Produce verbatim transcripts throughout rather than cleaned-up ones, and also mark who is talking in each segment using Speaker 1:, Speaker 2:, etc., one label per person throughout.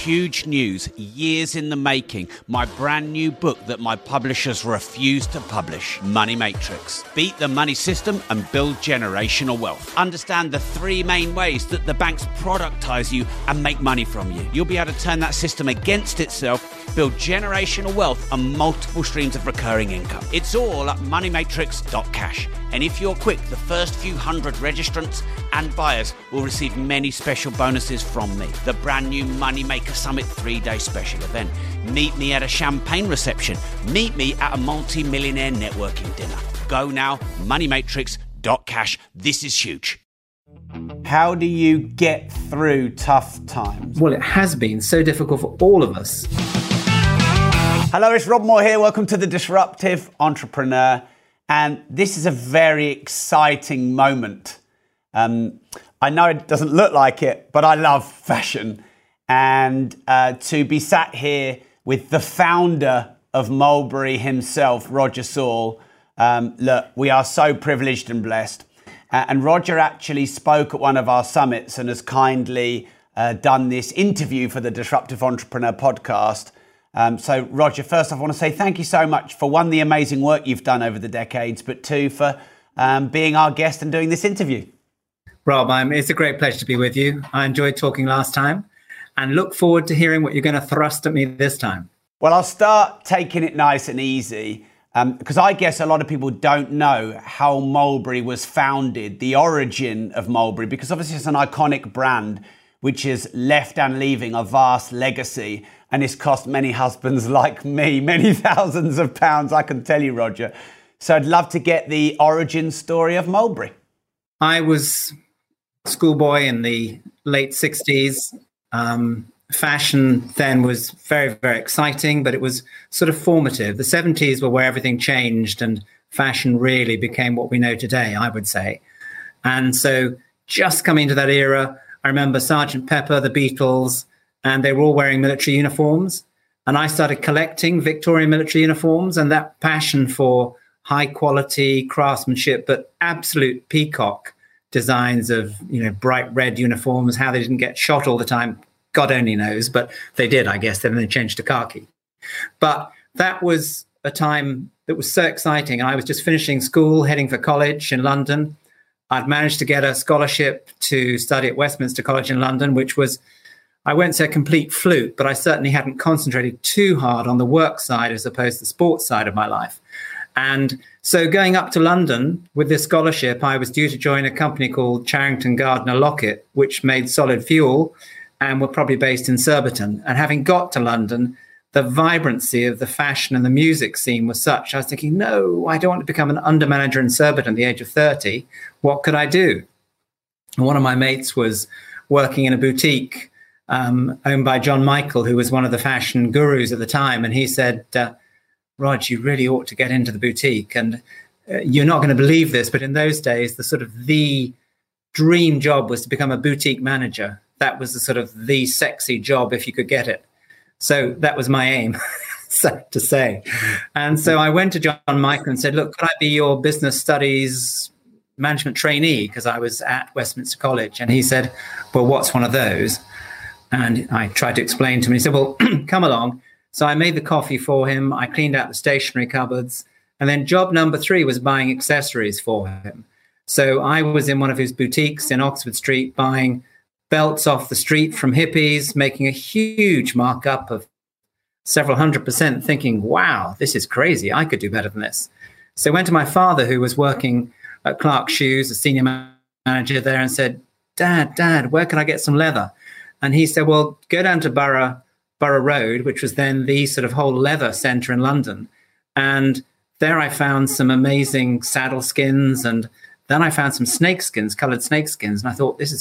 Speaker 1: huge news, years in the making, my brand new book that my publishers refuse to publish, Money Matrix. Beat the money system and build generational wealth. Understand the three main ways that the banks productize you and make money from you. You'll be able to turn that system against itself, build generational wealth and multiple streams of recurring income. It's all at money matrix dot cash. And if you're quick, the first few hundred registrants and buyers will receive many special bonuses from me. The brand new Moneymaker Summit three-day special event. Meet me at a champagne reception. Meet me at a multi-millionaire networking dinner. Go now, money matrix dot cash. This is huge. How do you get through tough times?
Speaker 2: Well, it has been so difficult for all of us.
Speaker 1: Hello, it's Rob Moore here. Welcome to The Disruptive Entrepreneur. And this is a very exciting moment. Um, I know it doesn't look like it, but I love fashion. And uh, to be sat here with the founder of Mulberry himself, Roger Saul, um, look, we are so privileged and blessed. Uh, and Roger actually spoke at one of our summits and has kindly uh, done this interview for the Disruptive Entrepreneur podcast. Um, so, Roger, first off, I want to say thank you so much for, one, the amazing work you've done over the decades, but two, for um, being our guest and doing this interview.
Speaker 2: Rob, I'm, it's a great pleasure to be with you. I enjoyed talking last time and look forward to hearing what you're going to thrust at me this time.
Speaker 1: Well, I'll start taking it nice and easy um, because I guess a lot of people don't know how Mulberry was founded, the origin of Mulberry, because obviously it's an iconic brand which has left and leaving a vast legacy. And it's cost many husbands like me many thousands of pounds, I can tell you, Roger. So I'd love to get the origin story of Mulberry.
Speaker 2: I was a schoolboy in the late sixties. Um, fashion then was very, very exciting, but it was sort of formative. The seventies were where everything changed and fashion really became what we know today, I would say. And so just coming into that era, I remember Sergeant Pepper, the Beatles, and they were all wearing military uniforms. And I started collecting Victorian military uniforms, and that passion for high quality craftsmanship, but absolute peacock designs of, you know, bright red uniforms, how they didn't get shot all the time, God only knows, but they did, I guess. Then they changed to khaki. But that was a time that was so exciting. I was just finishing school, heading for college in London. I'd managed to get a scholarship to study at Westminster College in London, which was, I won't say a complete fluke, but I certainly hadn't concentrated too hard on the work side as opposed to the sports side of my life. And so going up to London with this scholarship, I was due to join a company called Charrington Gardner Lockett, which made solid fuel and were probably based in Surbiton. And having got to London, the vibrancy of the fashion and the music scene was such, I was thinking, no, I don't want to become an under manager in Surbiton at the age of thirty. What could I do? And one of my mates was working in a boutique Um, owned by John Michael, who was one of the fashion gurus at the time. And he said, uh, Rog, you really ought to get into the boutique. And uh, you're not going to believe this, but in those days, the sort of the dream job was to become a boutique manager. That was the sort of the sexy job if you could get it. So that was my aim, sad to say. And so I went to John Michael and said, look, could I be your business studies management trainee? Because I was at Westminster College. And he said, well, what's one of those? And I tried to explain to him. He said, well, come along. So I made the coffee for him. I cleaned out the stationery cupboards. And then job number three was buying accessories for him. So I was in one of his boutiques in Oxford Street buying belts off the street from hippies, making a huge markup of several hundred percent, thinking, wow, this is crazy. I could do better than this. So I went to my father, who was working at Clark Shoes, a senior manager there, and said, Dad, Dad, where can I get some leather? And he said, well, go down to Borough, Borough Road, which was then the sort of whole leather centre in London. And there I found some amazing saddle skins. And then I found some snake skins, coloured snake skins. And I thought, this is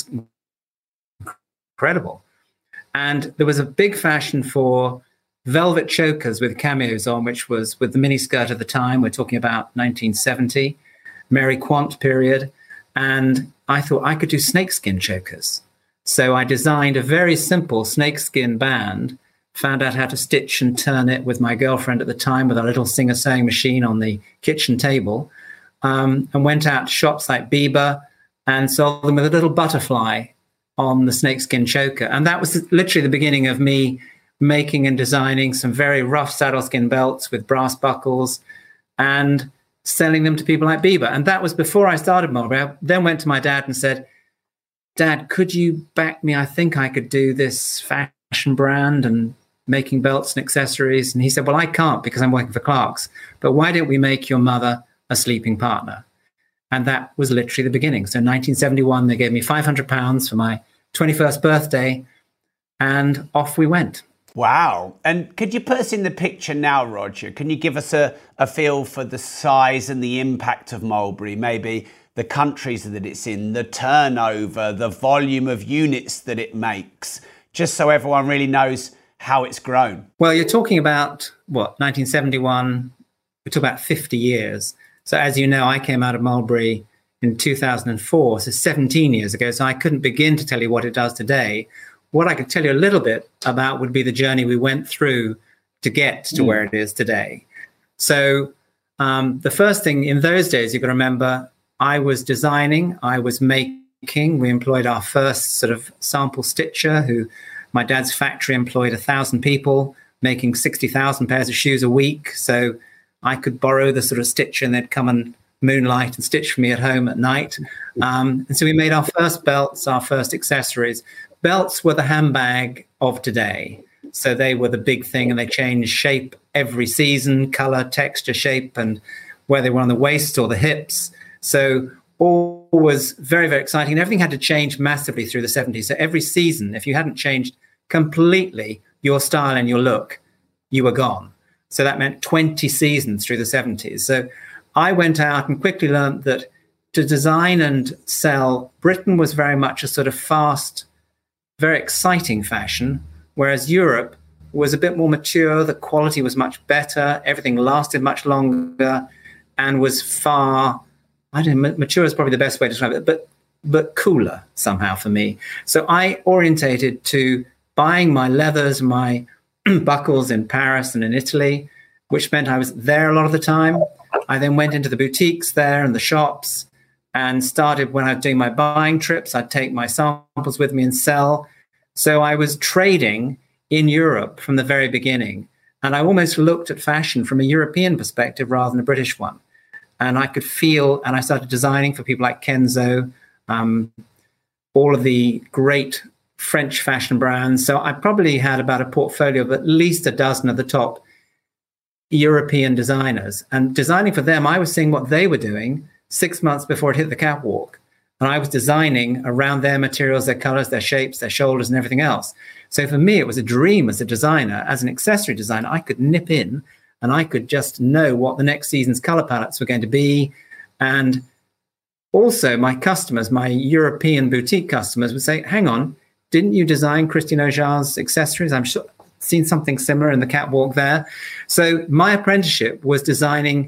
Speaker 2: incredible. And there was a big fashion for velvet chokers with cameos on, which was with the miniskirt of the time. We're talking about nineteen seventy, Mary Quant period. And I thought I could do snakeskin chokers. So I designed a very simple snakeskin band, found out how to stitch and turn it with my girlfriend at the time with a little Singer sewing machine on the kitchen table, um, and went out to shops like Bieber and sold them with a little butterfly on the snakeskin choker. And that was literally the beginning of me making and designing some very rough saddle skin belts with brass buckles and selling them to people like Bieber. And that was before I started Mulberry. I then went to my dad and said, Dad, could you back me? I think I could do this fashion brand and making belts and accessories. And he said, well, I can't because I'm working for Clarks. But why don't we make your mother a sleeping partner? And that was literally the beginning. So in nineteen seventy-one, they gave me five hundred pounds for my twenty-first birthday, and off we went.
Speaker 1: Wow. And could you put us in the picture now, Roger? Can you give us a, a feel for the size and the impact of Mulberry, maybe the countries that it's in, the turnover, the volume of units that it makes, just so everyone really knows how it's grown?
Speaker 2: Well, you're talking about, what, nineteen seventy-one, we're talking about fifty years. So as you know, I came out of Mulberry in two thousand four, so seventeen years ago. So I couldn't begin to tell you what it does today. What I could tell you a little bit about would be the journey we went through to get to mm. where it is today. So um, the first thing in those days, you've got to remember, I was designing, I was making. We employed our first sort of sample stitcher, who my dad's factory employed a thousand people, making sixty thousand pairs of shoes a week. So I could borrow the sort of stitcher and they'd come and moonlight and stitch for me at home at night. Um, and so we made our first belts, our first accessories. Belts were the handbag of today. So they were the big thing, and they changed shape every season, color, texture, shape, and where they were on the waist or the hips. So all was very, very exciting. And everything had to change massively through the seventies. So every season, if you hadn't changed completely your style and your look, you were gone. So that meant twenty seasons through the seventies. So I went out and quickly learned that to design and sell, Britain was very much a sort of fast, very exciting fashion, whereas Europe was a bit more mature. The quality was much better. Everything lasted much longer and was far, I don't know, mature is probably the best way to describe it, but but cooler somehow for me. So I orientated to buying my leathers, my buckles in Paris and in Italy, which meant I was there a lot of the time. I then went into the boutiques there and the shops and started, when I was doing my buying trips, I'd take my samples with me and sell. So I was trading in Europe from the very beginning. And I almost looked at fashion from a European perspective rather than a British one. And I could feel, and I started designing for people like Kenzo, um, all of the great French fashion brands. So I probably had about a portfolio of at least a dozen of the top European designers. And designing for them, I was seeing what they were doing six months before it hit the catwalk. And I was designing around their materials, their colors, their shapes, their shoulders, and everything else. So for me, it was a dream as a designer, as an accessory designer. I could nip in and I could just know what the next season's color palettes were going to be. And also my customers, my European boutique customers would say, hang on, didn't you design Christian Aujar's accessories? I'm sure I've seen something similar in the catwalk there. So my apprenticeship was designing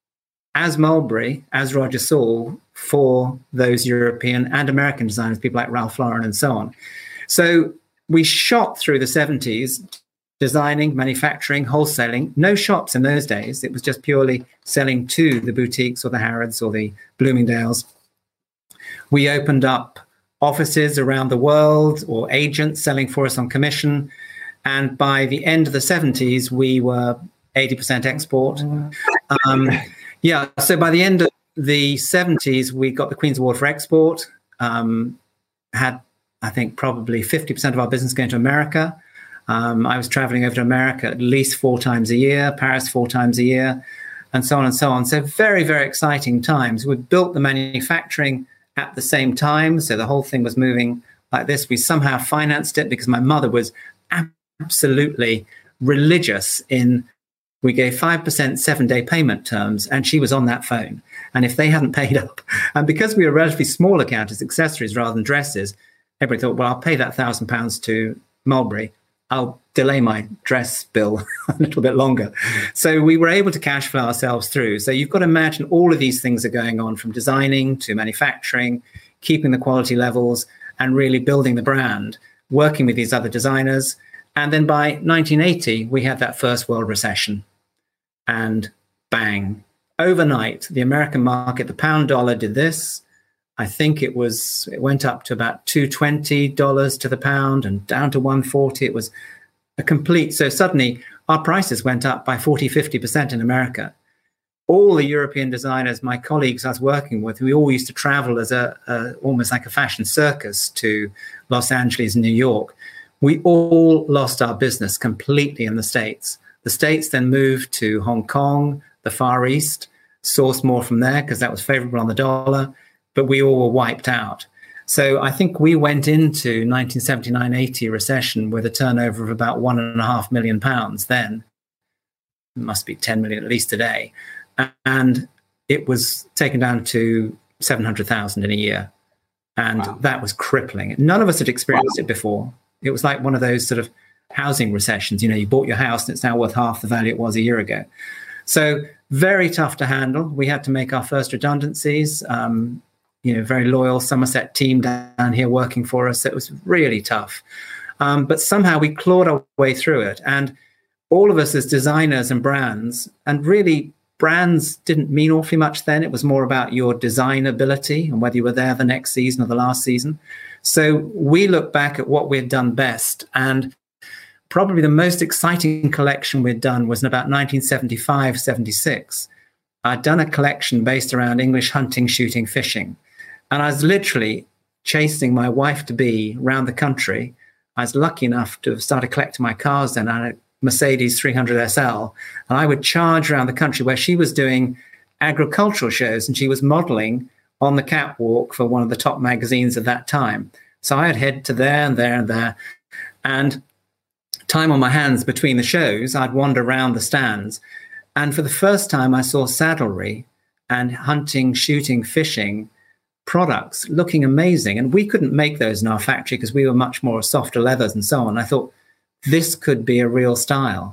Speaker 2: as Mulberry, as Roger Saul, for those European and American designers, people like Ralph Lauren and so on. So we shot through the seventies, designing, manufacturing, wholesaling. No shops in those days. It was just purely selling to the boutiques or the Harrods or the Bloomingdales. We opened up offices around the world, or agents selling for us on commission. And by the end of the seventies, we were eighty percent export. Um, yeah, so by the end of the seventies, we got the Queen's Award for Export, um, had, I think, probably fifty percent of our business going to America. Um, I was traveling over to America at least four times a year, Paris four times a year, and so on and so on. So very, very exciting times. We built the manufacturing at the same time. So the whole thing was moving like this. We somehow financed it because my mother was absolutely religious in, we gave five percent seven-day payment terms, and she was on that phone. And if they hadn't paid up, and because we were a relatively small account as accessories rather than dresses, everybody thought, well, I'll pay that one thousand pounds to Mulberry. I'll delay my dress bill a little bit longer. So we were able to cash flow ourselves through. So you've got to imagine all of these things are going on, from designing to manufacturing, keeping the quality levels, and really building the brand, working with these other designers. And then by nineteen eighty, we had that first world recession. And bang, overnight, the American market, the pound dollar did this. I think it was, it went up to about two hundred twenty dollars to the pound and down to one hundred forty. It was a complete, so suddenly our prices went up by forty, fifty percent in America. All the European designers, my colleagues I was working with, we all used to travel as a, a almost like a fashion circus to Los Angeles and New York. We all lost our business completely in the States. The States then moved to Hong Kong, the Far East, sourced more from there because that was favorable on the dollar, but we all were wiped out. So I think we went into nineteen seventy-nine eighty recession with a turnover of about one and a half million pounds then. It must be ten million at least today. And it was taken down to seven hundred thousand in a year. And wow. That was crippling. None of us had experienced wow. it before. It was like one of those sort of housing recessions. You know, you bought your house and it's now worth half the value it was a year ago. So very tough to handle. We had to make our first redundancies. Um, you know, very loyal Somerset team down here working for us. It was really tough. Um, but somehow we clawed our way through it. And all of us as designers and brands, and really brands didn't mean awfully much then. It was more about your design ability and whether you were there the next season or the last season. So we look back at what we'd done best, and probably the most exciting collection we'd done was in about nineteen seventy-five, seventy-six. I'd done a collection based around English hunting, shooting, fishing. And I was literally chasing my wife-to-be around the country. I was lucky enough to have started collecting my cars then. I had a Mercedes three hundred S L. And I would charge around the country where she was doing agricultural shows, and she was modeling on the catwalk for one of the top magazines at that time. So I'd head to there and there and there. And time on my hands between the shows, I'd wander around the stands. And for the first time, I saw saddlery and hunting, shooting, fishing products looking amazing. And we couldn't make those in our factory because we were much more softer leathers and so on. I thought this could be a real style.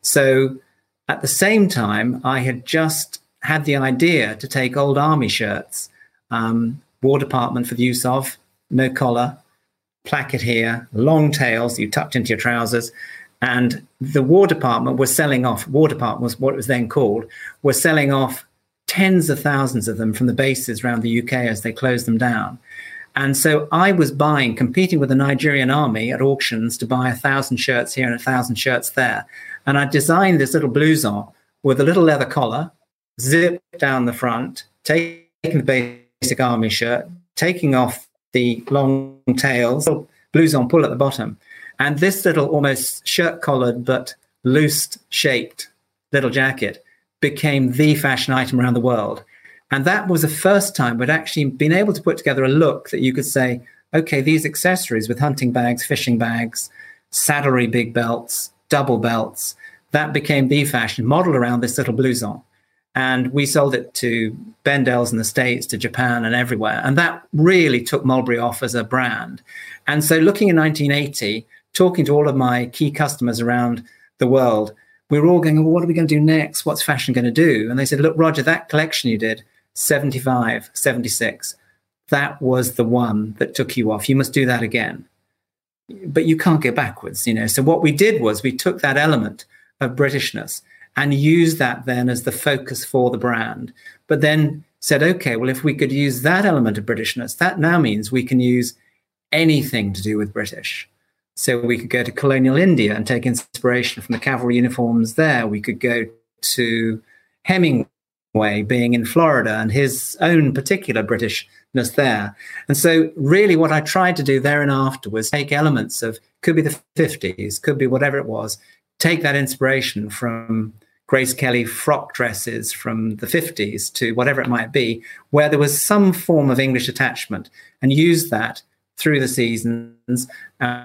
Speaker 2: So at the same time, I had just had the idea to take old army shirts, um, War Department for the use of, no collar, placket here, long tails, you tucked into your trousers. And the War Department was selling off, War Department was what it was then called, was selling off tens of thousands of them from the bases around the U K as they closed them down. And so I was buying, competing with the Nigerian army at auctions to buy a thousand shirts here and a thousand shirts there. And I designed this little blouson with a little leather collar, zip down the front, taking the basic army shirt, taking off the long tails, blouson pull at the bottom. And this little almost shirt-collared but loose-shaped little jacket became the fashion item around the world. And that was the first time we'd actually been able to put together a look that you could say, okay, these accessories with hunting bags, fishing bags, saddlery big belts, double belts, that became the fashion, modeled around this little blouson. And we sold it to Bendel's in the States, to Japan and everywhere. And that really took Mulberry off as a brand. And so looking in nineteen eighty, talking to all of my key customers around the world, we were all going, well, what are we going to do next? What's fashion going to do? And they said, look, Roger, that collection you did, seventy-five, seventy-six, that was the one that took you off. You must do that again. But you can't go backwards, you know. So what we did was we took that element of Britishness and used that then as the focus for the brand. But then said, okay, well, if we could use that element of Britishness, that now means we can use anything to do with British. So we could go to colonial India and take inspiration from the cavalry uniforms there. We could go to Hemingway being in Florida and his own particular Britishness there. And so really what I tried to do there and after was take elements of, could be the fifties, could be whatever it was, take that inspiration from Grace Kelly frock dresses from the fifties to whatever it might be, where there was some form of English attachment, and use that through the seasons. Uh,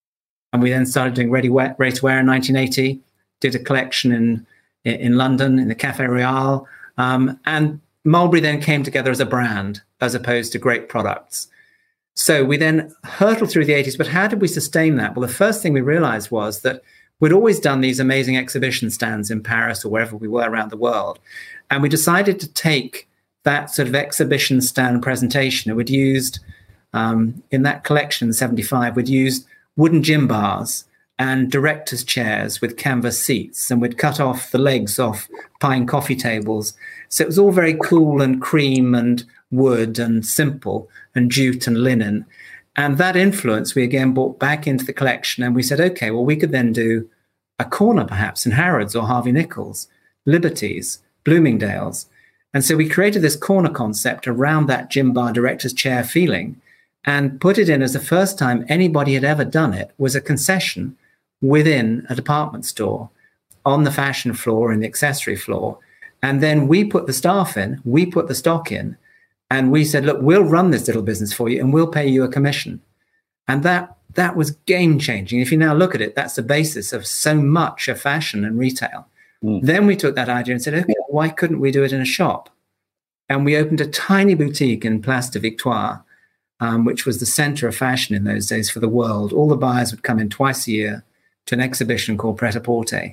Speaker 2: And we then started doing ready wear, ready to wear in nineteen eighty, did a collection in, in London, in the Café Royal. Um, and Mulberry then came together as a brand, as opposed to great products. So we then hurtled through the eighties, but how did we sustain that? Well, the first thing we realized was that we'd always done these amazing exhibition stands in Paris or wherever we were around the world. And we decided to take that sort of exhibition stand presentation. And we'd used, um, in that collection in seventy-five, we'd used wooden gym bars and directors' chairs with canvas seats, and we'd cut off the legs off pine coffee tables. So it was all very cool and cream and wood and simple and jute and linen. And that influence we again brought back into the collection, and we said, okay, well, we could then do a corner perhaps in Harrods or Harvey Nichols, Liberties, Bloomingdale's. And so we created this corner concept around that gym bar director's chair feeling and put it in as the first time anybody had ever done it was a concession within a department store on the fashion floor and the accessory floor. And then we put the staff in, we put the stock in, and we said, look, we'll run this little business for you and we'll pay you a commission. And that that was game changing. If you now look at it, that's the basis of so much of fashion and retail. Mm. Then we took that idea and said, okay, why couldn't we do it in a shop? And we opened a tiny boutique in Place de Victoire, um, which was the center of fashion in those days for the world. All the buyers would come in twice a year to an exhibition called Pret-a-Porter.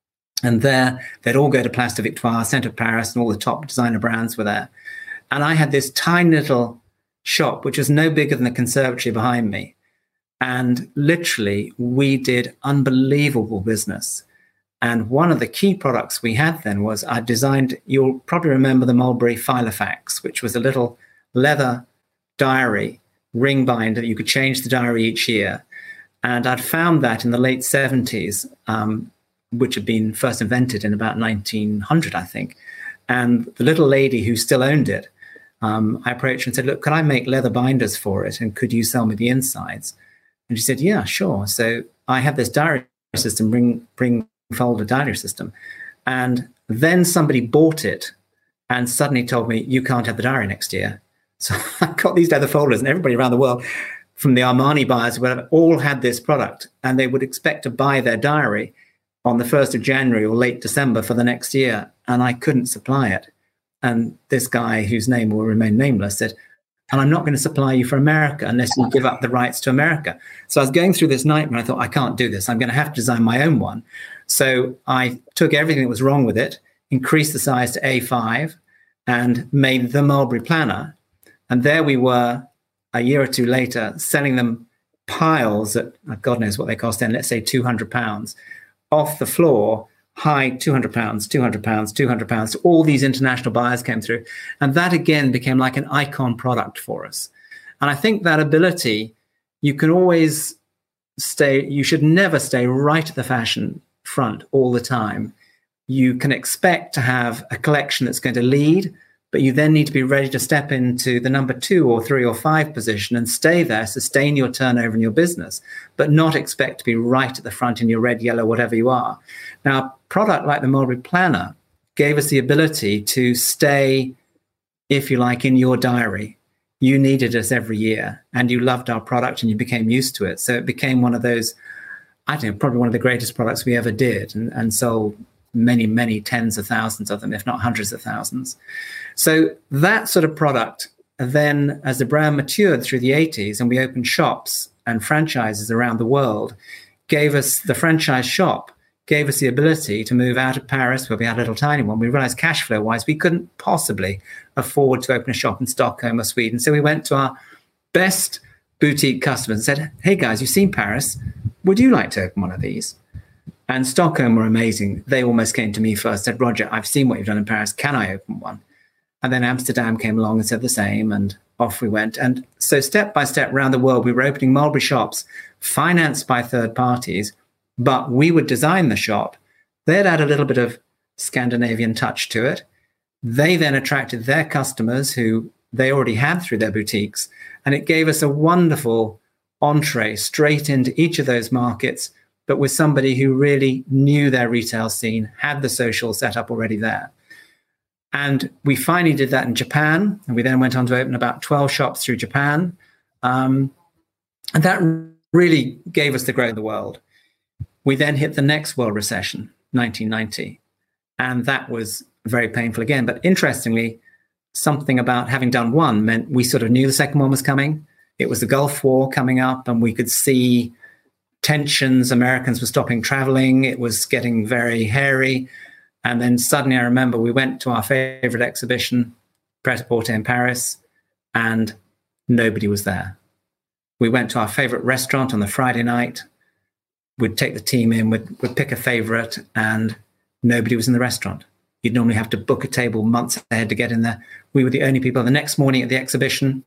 Speaker 2: And there, they'd all go to Place de Victoire, center of Paris, and all the top designer brands were there. And I had this tiny little shop, which was no bigger than the conservatory behind me. And literally, we did unbelievable business. And one of the key products we had then was I designed, you'll probably remember the Mulberry Filofax, which was a little leather diary, ring binder that you could change the diary each year. And I'd found that in the late seventies, um, which had been first invented in about nineteen hundred, I think. And the little lady who still owned it, um, I approached her and said, look, could I make leather binders for it? And could you sell me the insides? And she said, yeah, sure. So I had this diary system, bring, bring folder diary system. And then somebody bought it and suddenly told me, you can't have the diary next year. So I got these leather folders, and everybody around the world, from the Armani buyers, whatever, all had this product. And they would expect to buy their diary on the first of January or late December for the next year. And I couldn't supply it. And this guy, whose name will remain nameless, said, and I'm not going to supply you for America unless you give up the rights to America. So I was going through this nightmare. I thought, I can't do this. I'm going to have to design my own one. So I took everything that was wrong with it, increased the size to A five, and made the Mulberry Planner. And there we were a year or two later, selling them piles at, God knows what they cost then, let's say two hundred pounds, off the floor, high two hundred pounds, two hundred pounds, two hundred pounds. All these international buyers came through. And that again became like an icon product for us. And I think that ability, you can always stay, you should never stay right at the fashion front all the time. You can expect to have a collection that's going to lead, but you then need to be ready to step into the number two or three or five position and stay there, sustain your turnover in your business, but not expect to be right at the front in your red, yellow, whatever you are. Now, a product like the Mulberry Planner gave us the ability to stay, if you like, in your diary. You needed us every year and you loved our product and you became used to it. So it became one of those, I don't know, probably one of the greatest products we ever did, and, and sold many, many tens of thousands of them, if not hundreds of thousands. So that sort of product, then as the brand matured through the eighties and we opened shops and franchises around the world, gave us the franchise shop, gave us the ability to move out of Paris, where we had a little tiny one. We realized cash flow wise, we couldn't possibly afford to open a shop in Stockholm or Sweden. So we went to our best boutique customers and said, hey guys, you've seen Paris. Would you like to open one of these? And Stockholm were amazing. They almost came to me first, said, Roger, I've seen what you've done in Paris. Can I open one? And then Amsterdam came along and said the same, and off we went. And so step by step around the world, we were opening Mulberry shops financed by third parties, but we would design the shop. They'd add a little bit of Scandinavian touch to it. They then attracted their customers who they already had through their boutiques. And it gave us a wonderful entree straight into each of those markets, but with somebody who really knew their retail scene, had the social setup already there. And we finally did that in Japan. And we then went on to open about twelve shops through Japan. Um, and that really gave us the growth of the world. We then hit the next world recession, nineteen ninety. And that was very painful again. But interestingly, something about having done one meant we sort of knew the second one was coming. It was the Gulf War coming up, and we could see tensions. Americans were stopping traveling. It was getting very hairy. And then suddenly I remember we went to our favorite exhibition, Pret-a-Porter in Paris, and nobody was there. We went to our favorite restaurant on the Friday night. we'd take the team in, we'd, we'd pick a favorite, and nobody was in the restaurant. You'd normally have to book a table months ahead to get in there. We were the only people. The next morning at the exhibition,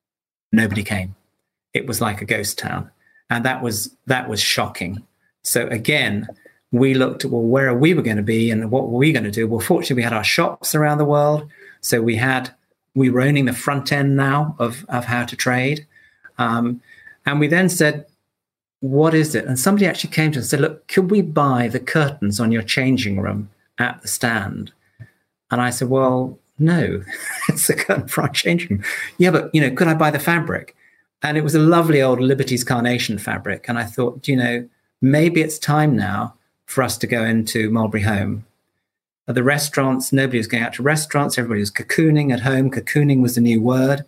Speaker 2: nobody came. It was like a ghost town. And that was that was shocking. So again, we looked at, well, where are we were going to be and what were we going to do? Well, fortunately, we had our shops around the world. So we had, we were owning the front end now of, of how to trade. Um, and we then said, what is it? And somebody actually came to us and said, look, could we buy the curtains on your changing room at the stand? And I said, well, no, it's a curtain for our changing room. Yeah, but, you know, could I buy the fabric? And it was a lovely old Liberty's Carnation fabric. And I thought, you know, maybe it's time now for us to go into Mulberry Home. At the restaurants, nobody was going out to restaurants. Everybody was cocooning at home. Cocooning was the new word.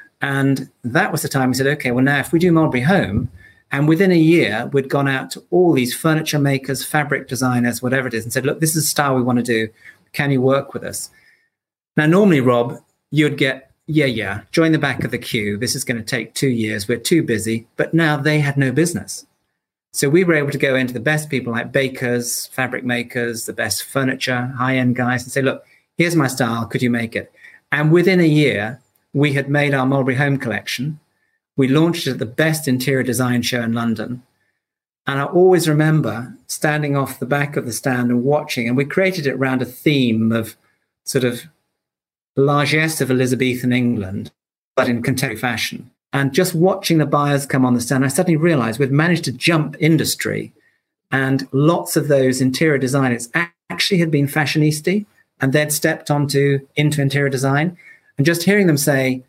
Speaker 2: And that was the time we said, okay, well, now if we do Mulberry Home, and within a year, we'd gone out to all these furniture makers, fabric designers, whatever it is, and said, look, this is the style we want to do. Can you work with us? Now, normally, Rob, you'd get, yeah, yeah, join the back of the queue. This is going to take two years. We're too busy. But now they had no business. So we were able to go into the best people like bakers, fabric makers, the best furniture, high-end guys, and say, look, here's my style. Could you make it? And within a year, we had made our Mulberry Home collection. We launched it at the best interior design show in London. And I always remember standing off the back of the stand and watching, and we created it around a theme of sort of largesse of Elizabethan England, but in contemporary fashion. And just watching the buyers come on the stand, I suddenly realized we'd managed to jump industry. And lots of those interior designers actually had been fashionista, and they'd stepped onto into interior design. And just hearing them say,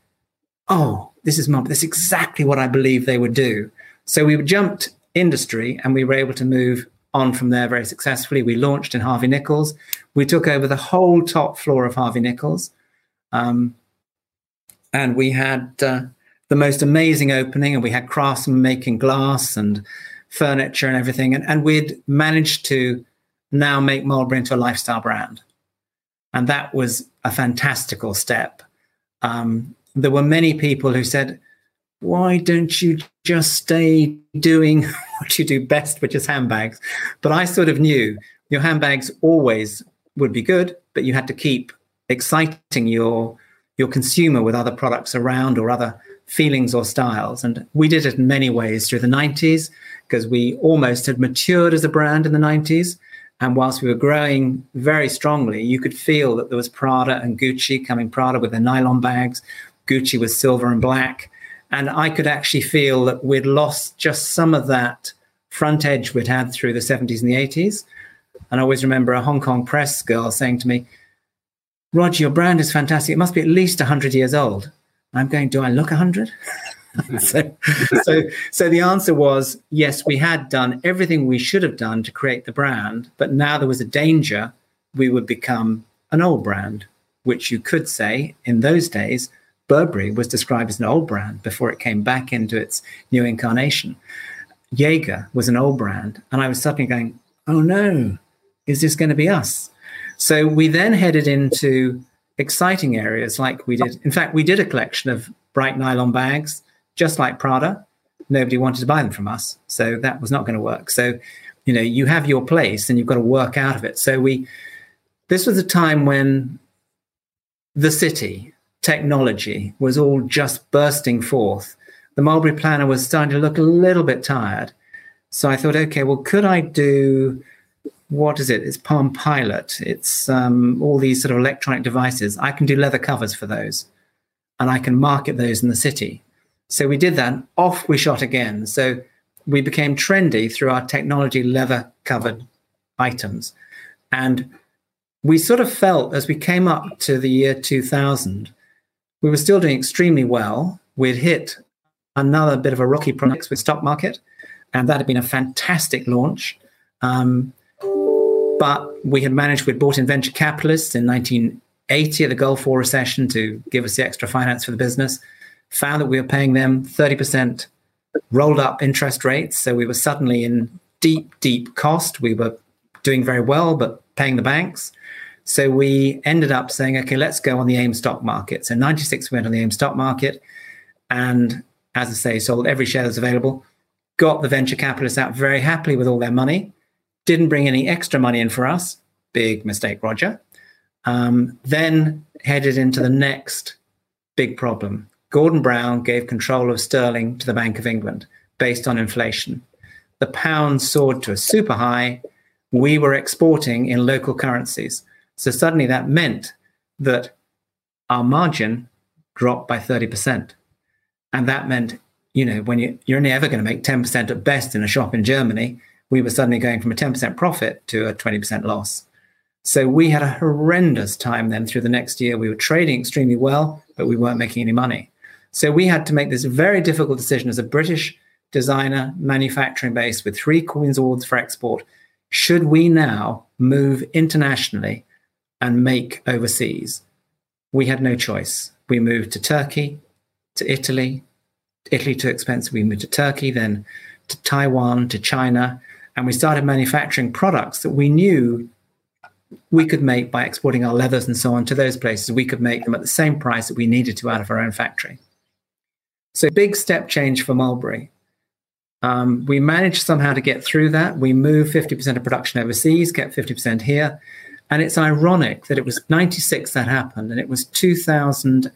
Speaker 2: oh, this is Mulberry, this is exactly what I believe they would do. So we jumped industry and we were able to move on from there very successfully. We launched in Harvey Nichols. We took over the whole top floor of Harvey Nichols. Um, and we had uh, the most amazing opening, and we had craftsmen making glass and furniture and everything. And, and we'd managed to now make Mulberry into a lifestyle brand. And that was a fantastical step. Um, there were many people who said, why don't you just stay doing what you do best, which is handbags? But I sort of knew your handbags always would be good, but you had to keep exciting your your consumer with other products around or other feelings or styles. And we did it in many ways through the nineties, because we almost had matured as a brand in the nineties. And whilst we were growing very strongly, you could feel that there was Prada and Gucci coming, Prada with their nylon bags, Gucci with silver and black. And I could actually feel that we'd lost just some of that front edge we'd had through the seventies and the eighties. And I always remember a Hong Kong press girl saying to me, Roger, your brand is fantastic. It must be at least one hundred years old. I'm going, do I look one hundred? so, so, so the answer was, yes, we had done everything we should have done to create the brand, but now there was a danger we would become an old brand, which you could say in those days, Burberry was described as an old brand before it came back into its new incarnation. Jaeger was an old brand. And I was suddenly going, oh no, is this going to be us? So we then headed into exciting areas like we did. In fact, we did a collection of bright nylon bags, just like Prada. Nobody wanted to buy them from us. So that was not going to work. So, you know, you have your place and you've got to work out of it. So we, this was a time when the city, technology was all just bursting forth. The Mulberry Planner was starting to look a little bit tired. So I thought, okay, well, could I do, what is it? It's Palm Pilot. It's um, all these sort of electronic devices. I can do leather covers for those, and I can market those in the city. So we did that. Off we shot again. So we became trendy through our technology leather-covered items. And we sort of felt as we came up to the year two thousand, we were still doing extremely well. We'd hit another bit of a rocky product with Stock Market, and that had been a fantastic launch. Um, but we had managed, we'd brought in venture capitalists in nineteen eighty at the Gulf War recession to give us the extra finance for the business, found that we were paying them thirty percent rolled up interest rates. So we were suddenly in deep, deep cost. We were doing very well, but paying the banks. So we ended up saying, okay, let's go on the AIM stock market. So ninety-six we went on the AIM stock market. And as I say, sold every share that's available, got the venture capitalists out very happily with all their money, didn't bring any extra money in for us. Big mistake, Roger. Um, then headed into the next big problem. Gordon Brown gave control of sterling to the Bank of England based on inflation. The pound soared to a super high. We were exporting in local currencies. So suddenly that meant that our margin dropped by thirty percent. And that meant, you know, when you, you're only ever going to make ten percent at best in a shop in Germany, we were suddenly going from a ten percent profit to a twenty percent loss. So we had a horrendous time then through the next year. We were trading extremely well, but we weren't making any money. So we had to make this very difficult decision as a British designer manufacturing base with three Queen's Awards for export. Should we now move internationally and make overseas? We had no choice. We moved to Turkey, to Italy, Italy too expensive. We moved to Turkey, then to Taiwan, to China, and we started manufacturing products that we knew we could make by exporting our leathers and so on to those places. We could make them at the same price that we needed to out of our own factory. So big step change for Mulberry. Um, we managed somehow to get through that. We moved fifty percent of production overseas, kept fifty percent here. And it's ironic that it was ninety-six that happened, and it was two thousand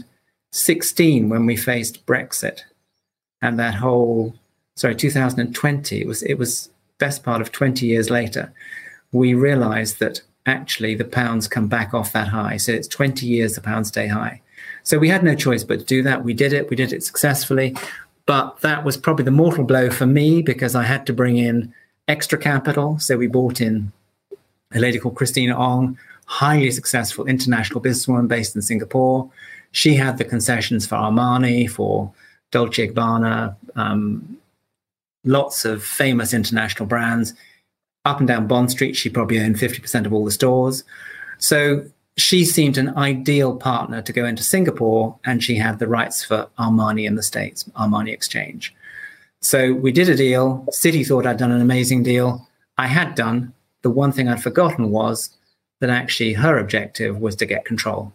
Speaker 2: sixteen when we faced Brexit. And that whole, sorry, two thousand twenty, it was, it was best part of twenty years later, we realized that actually the pounds come back off that high. So it's twenty years the pounds stay high. So we had no choice but to do that. We did it. We did it successfully. But that was probably the mortal blow for me because I had to bring in extra capital. So we brought in a lady called Christina Ong, highly successful international businesswoman based in Singapore. She had the concessions for Armani, for Dolce and Gabbana, um, lots of famous international brands. Up and down Bond Street, she probably owned fifty percent of all the stores. So she seemed an ideal partner to go into Singapore, and she had the rights for Armani in the States, Armani Exchange. So we did a deal. Citi thought I'd done an amazing deal. I had done. The one thing I'd forgotten was that actually her objective was to get control.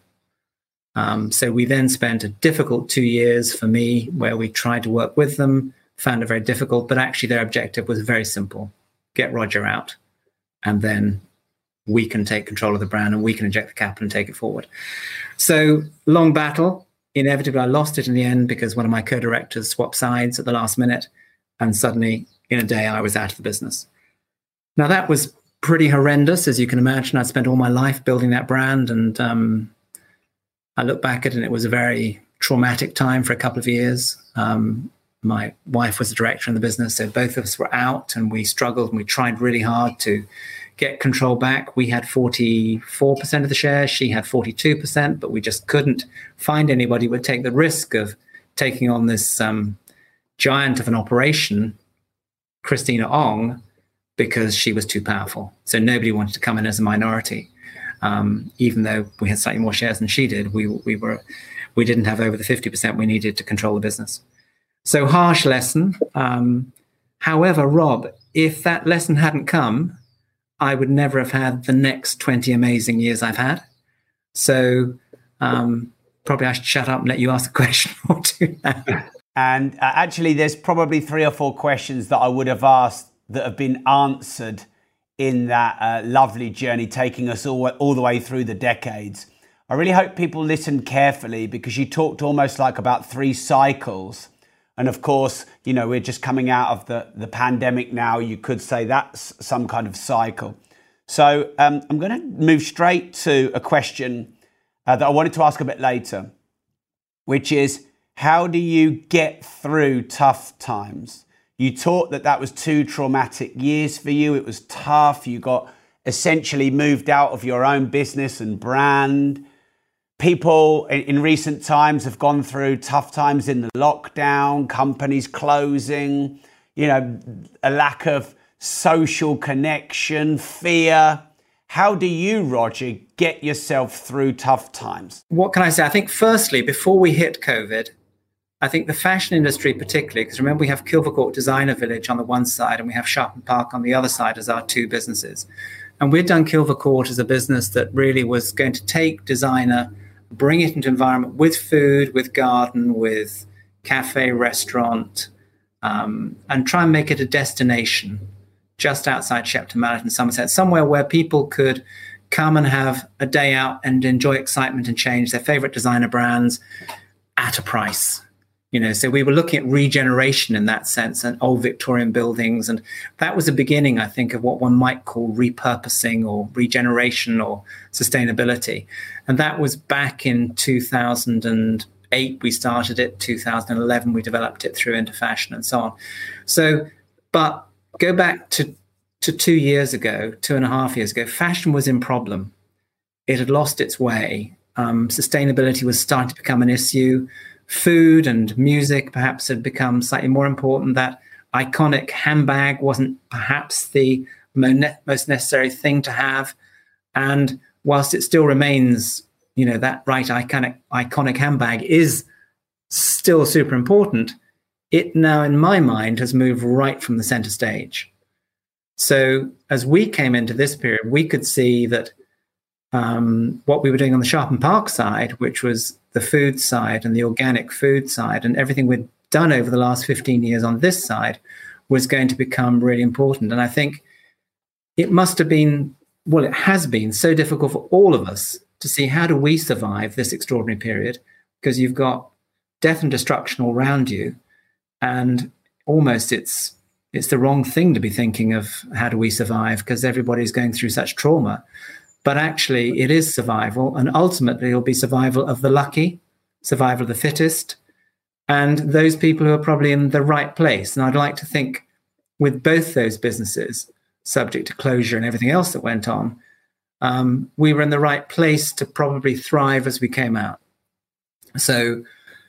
Speaker 2: Um, so we then spent a difficult two years for me where we tried to work with them, found it very difficult, but actually their objective was very simple. Get Roger out, and then we can take control of the brand and we can inject the capital and take it forward. So long battle. Inevitably, I lost it in the end because one of my co-directors swapped sides at the last minute, and suddenly in a day I was out of the business. Now that was pretty horrendous, as you can imagine. I spent all my life building that brand, and um, I look back at it and it was a very traumatic time for a couple of years. Um, my wife was the director in the business, so both of us were out, and we struggled and we tried really hard to get control back. We had forty-four percent of the shares, she had forty-two percent, but we just couldn't find anybody who would take the risk of taking on this um, giant of an operation, Christina Ong, because she was too powerful. So nobody wanted to come in as a minority. Um, even though we had slightly more shares than she did, we we were we didn't have over the fifty percent we needed to control the business. So harsh lesson. Um, however, Rob, if that lesson hadn't come, I would never have had the next twenty amazing years I've had. So um, probably I should shut up and let you ask a question or two now.
Speaker 1: And uh, actually, there's probably three or four questions that I would have asked that have been answered in that uh, lovely journey, taking us all, all the way through the decades. I really hope people listened carefully, because you talked almost like about three cycles. And of course, you know, we're just coming out of the, the pandemic now. You could say that's some kind of cycle. So um, I'm going to move straight to a question uh, that I wanted to ask a bit later, which is, how do you get through tough times? You taught that that was two traumatic years for you. It was tough. You got essentially moved out of your own business and brand. People in, in recent times have gone through tough times in the lockdown, companies closing, you know, a lack of social connection, fear. How do you, Roger, get yourself through tough times?
Speaker 2: What can I say? I think firstly, before we hit COVID, I think the fashion industry particularly, because remember we have Kilver Court Designer Village on the one side and we have Sharpen Park on the other side as our two businesses. And we'd done Kilver Court as a business that really was going to take designer, bring it into environment with food, with garden, with cafe, restaurant, um, and try and make it a destination just outside Shepton Mallet in Somerset, somewhere where people could come and have a day out and enjoy excitement and change, their favorite designer brands at a price. You know, so we were looking at regeneration in that sense, and old Victorian buildings. And that was the beginning, I think, of what one might call repurposing or regeneration or sustainability. And that was back in two thousand eight, we started it. two thousand eleven, we developed it through into fashion and so on. So, but go back to, to two years ago, two and a half years ago, fashion was in problem. It had lost its way. Um, sustainability was starting to become an issue. Food and music perhaps had become slightly more important. That iconic handbag wasn't perhaps the most necessary thing to have. And whilst it still remains, you know, that right iconic, iconic handbag is still super important, it now, in my mind, has moved right from the center stage. So as we came into this period, we could see that um, what we were doing on the Sharpen Park side, which was the food side and the organic food side, and everything we'd done over the last fifteen years on this side, was going to become really important. And I think it must have been, well, it has been so difficult for all of us to see how do we survive this extraordinary period, because you've got death and destruction all around you, and almost it's it's the wrong thing to be thinking of how do we survive, because everybody's going through such trauma. But actually, it is survival, and ultimately it'll be survival of the lucky, survival of the fittest, and those people who are probably in the right place. And I'd like to think with both those businesses, subject to closure and everything else that went on, um, we were in the right place to probably thrive as we came out. So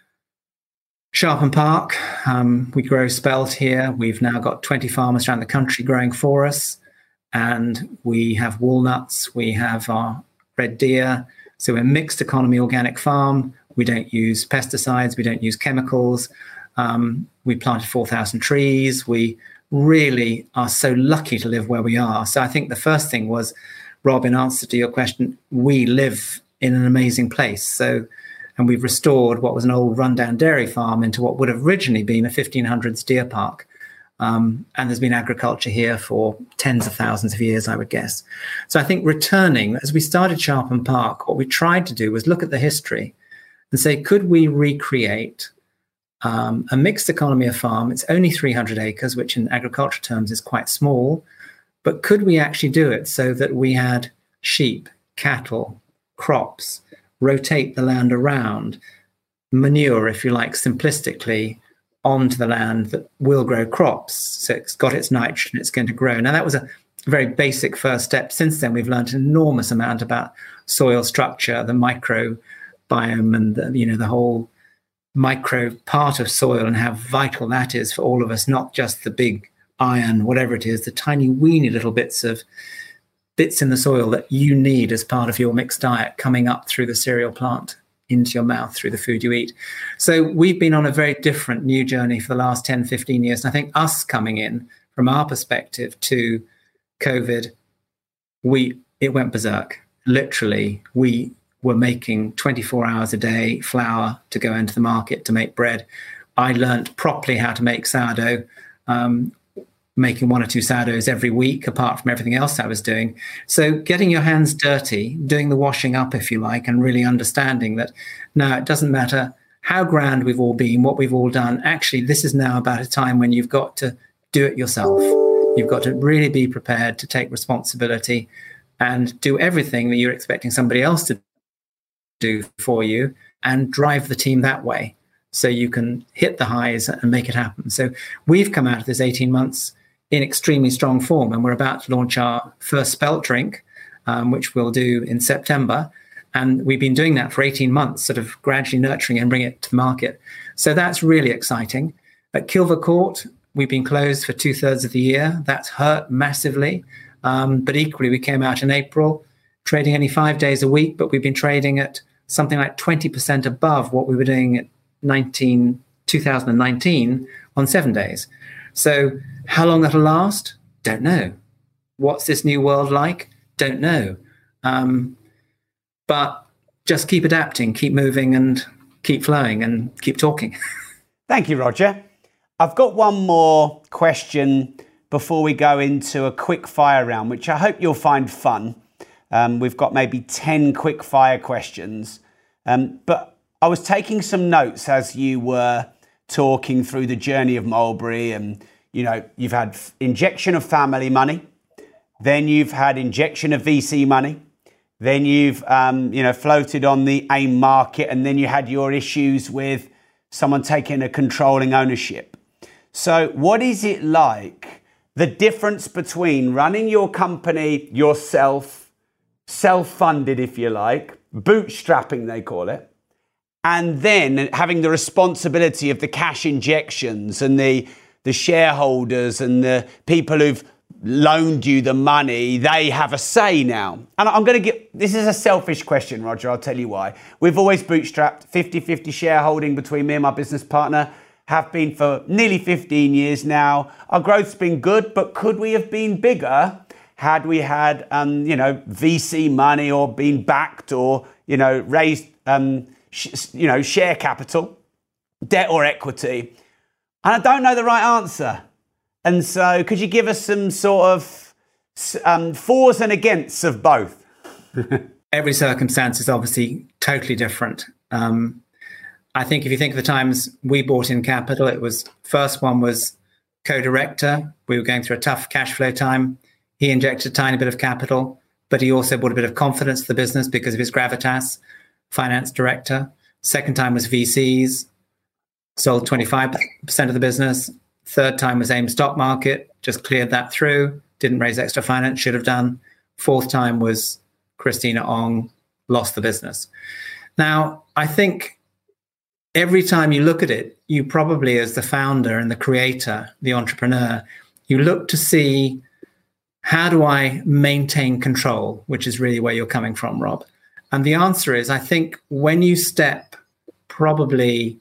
Speaker 2: Sharpen Park, um, we grow spelt here. We've now got twenty farmers around the country growing for us. And we have walnuts, we have our red deer. So we're a mixed economy organic farm. We don't use pesticides, we don't use chemicals. Um, we planted four thousand trees. We really are so lucky to live where we are. So I think the first thing was, Rob, in answer to your question, we live in an amazing place. So, and we've restored what was an old rundown dairy farm into what would have originally been a fifteen hundreds deer park. Um, and there's been agriculture here for tens of thousands of years, I would guess. So I think returning, as we started Sharpen Park, what we tried to do was look at the history and say, could we recreate um, a mixed economy of farm? It's only three hundred acres, which in agriculture terms is quite small. But could we actually do it so that we had sheep, cattle, crops, rotate the land around, manure, if you like, simplistically, onto the land that will grow crops. So it's got its nitrogen, it's going to grow. Now, that was a very basic first step. Since then, we've learned an enormous amount about soil structure, the microbiome, and the, you know, the whole micro part of soil, and how vital that is for all of us, not just the big iron, whatever it is, the tiny weeny little bits of bits in the soil that you need as part of your mixed diet coming up through the cereal plant into your mouth through the food you eat. So we've been on a very different new journey for the last ten, fifteen years. And I think us coming in from our perspective to COVID, we it went berserk. Literally, we were making twenty-four hours a day flour to go into the market to make bread. I learned properly how to make sourdough, um, making one or two sourdoughs every week, apart from everything else I was doing. So getting your hands dirty, doing the washing up, if you like, and really understanding that now it doesn't matter how grand we've all been, what we've all done. Actually, this is now about a time when you've got to do it yourself. You've got to really be prepared to take responsibility and do everything that you're expecting somebody else to do for you, and drive the team that way so you can hit the highs and make it happen. So we've come out of this eighteen months in extremely strong form, and we're about to launch our first spelt drink, um, which we'll do in September. And we've been doing that for eighteen months, sort of gradually nurturing and bringing it to the market. So that's really exciting. At Kilver Court, we've been closed for two thirds of the year. That's hurt massively. Um, but equally, we came out in April, trading only five days a week, but we've been trading at something like twenty percent above what we were doing at nineteen, two thousand nineteen on seven days. So how long that'll last? Don't know. What's this new world like? Don't know. Um, but just keep adapting, keep moving, and keep flowing, and keep talking.
Speaker 1: Thank you, Roger. I've got one more question before we go into a quick fire round, which I hope you'll find fun. Um, we've got maybe ten quick fire questions. Um, but I was taking some notes as you were talking through the journey of Mulberry, and, you know, you've had f- injection of family money, then you've had injection of V C money, then you've, um, you know, floated on the AIM market, and then you had your issues with someone taking a controlling ownership. So what is it like, the difference between running your company yourself, self-funded, if you like, bootstrapping, they call it, and then having the responsibility of the cash injections and the, the shareholders and the people who've loaned you the money, they have a say now. And I'm going to get, this is a selfish question, Roger, I'll tell you why. We've always bootstrapped, fifty-fifty shareholding between me and my business partner, have been for nearly fifteen years now. Our growth's been good, but could we have been bigger had we had, um, you know, V C money or been backed or, you know, raised, um, sh- you know, share capital, debt or equity? And I don't know the right answer. And so could you give us some sort of um, fors and againsts of both?
Speaker 2: Every circumstance is obviously totally different. Um, I think if you think of the times we brought in capital, it was, first one was co-director. We were going through a tough cash flow time. He injected a tiny bit of capital, but he also brought a bit of confidence to the business because of his gravitas, finance director. Second time was V Cs, sold twenty-five percent of the business. Third time was AIM stock market, just cleared that through, didn't raise extra finance, should have done. Fourth time was Christina Ong, lost the business. Now, I think every time you look at it, you probably, as the founder and the creator, the entrepreneur, you look to see, how do I maintain control, which is really where you're coming from, Rob. And the answer is, I think when you step probably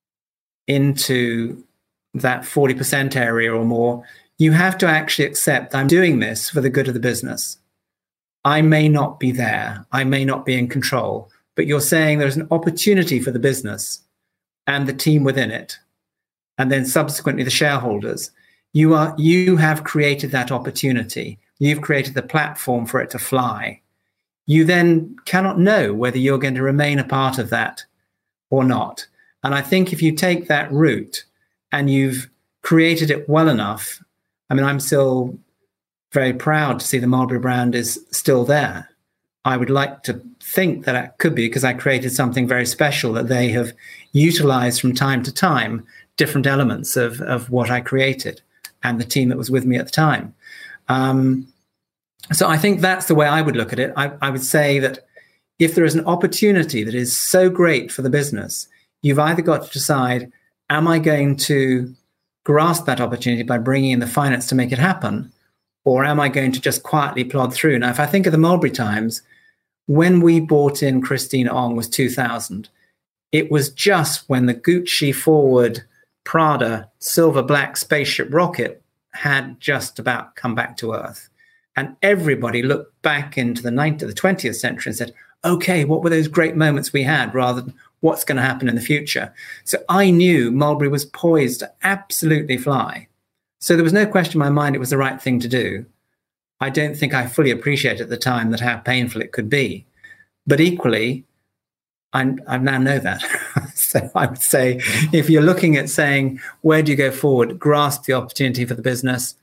Speaker 2: into that forty percent area or more, you have to actually accept, I'm doing this for the good of the business. I may not be there. I may not be in control, but you're saying there's an opportunity for the business and the team within it, and then subsequently the shareholders. You are, you have created that opportunity. You've created the platform for it to fly. You then cannot know whether you're going to remain a part of that or not. And I think if you take that route and you've created it well enough, I mean, I'm still very proud to see the Mulberry brand is still there. I would like to think that it could be because I created something very special that they have utilized from time to time, different elements of, of what I created and the team that was with me at the time. Um, so I think that's the way I would look at it. I, I would say that if there is an opportunity that is so great for the business, you've either got to decide, am I going to grasp that opportunity by bringing in the finance to make it happen? Or am I going to just quietly plod through? Now, if I think of the Mulberry times, when we brought in Christina Ong was two thousand. It was just when the Gucci Forward Prada silver black spaceship rocket had just about come back to Earth. And everybody looked back into the nineteenth, the twentieth century and said, okay, what were those great moments we had rather than what's going to happen in the future? So I knew Mulberry was poised to absolutely fly. So there was no question in my mind it was the right thing to do. I don't think I fully appreciated at the time that how painful it could be. But equally, I, I now know that. So I would say, if you're looking at saying, where do you go forward, grasp the opportunity for the business,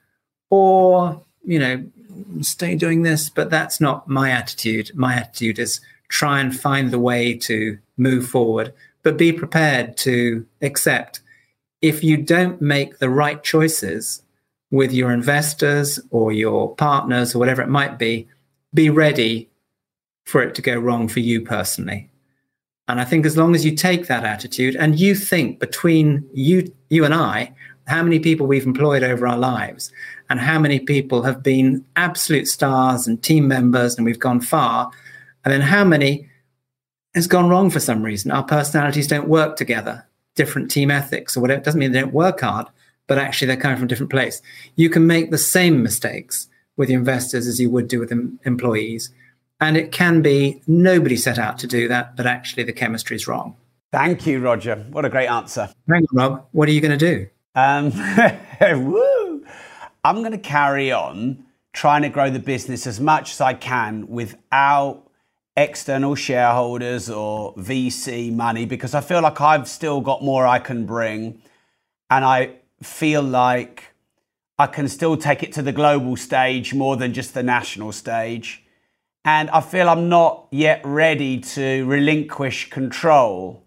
Speaker 2: or, you know, stay doing this, but that's not my attitude. My attitude is try and find the way to move forward, but be prepared to accept if you don't make the right choices with your investors or your partners or whatever it might be, be ready for it to go wrong for you personally. And I think as long as you take that attitude and you think between you, you and I, how many people we've employed over our lives and how many people have been absolute stars and team members and we've gone far, and then how many has gone wrong for some reason. Our personalities don't work together, different team ethics or whatever. It doesn't mean they don't work hard, but actually they're coming from a different place. You can make the same mistakes with your investors as you would do with em- employees. And it can be nobody set out to do that, but actually the chemistry is wrong.
Speaker 1: Thank you, Roger. What a great answer.
Speaker 2: Thank you, Rob. What are you going to do?
Speaker 1: Um, woo. I'm going to carry on trying to grow the business as much as I can without external shareholders or V C money, because I feel like I've still got more I can bring. And I feel like I can still take it to the global stage more than just the national stage. And I feel I'm not yet ready to relinquish control.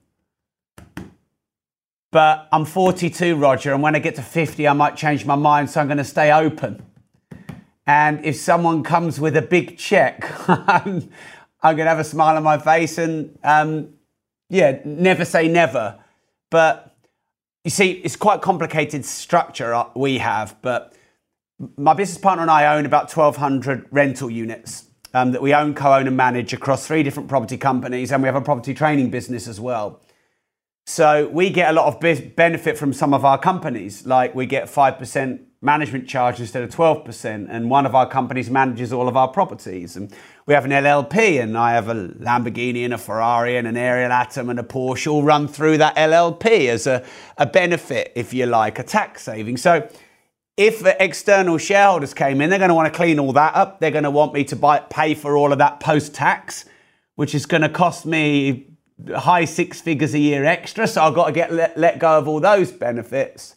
Speaker 1: But I'm forty-two, Roger, and when I get to fifty, I might change my mind, so I'm going to stay open. And if someone comes with a big check, I'm, I'm going to have a smile on my face and, um, yeah, never say never. But you see, it's quite a complicated structure we have, but my business partner and I own about twelve hundred rental units um, that we own, co-own and manage across three different property companies, and we have a property training business as well. So we get a lot of benefit from some of our companies, like we get five percent management charge instead of twelve percent, and one of our companies manages all of our properties. And we have an L L P, and I have a Lamborghini and a Ferrari and an Ariel Atom and a Porsche all run through that L L P as a, a benefit, if you like, a tax saving. So if the external shareholders came in, they're going to want to clean all that up. They're going to want me to buy, pay for all of that post-tax, which is going to cost me high six figures a year extra. So I've got to get let, let go of all those benefits.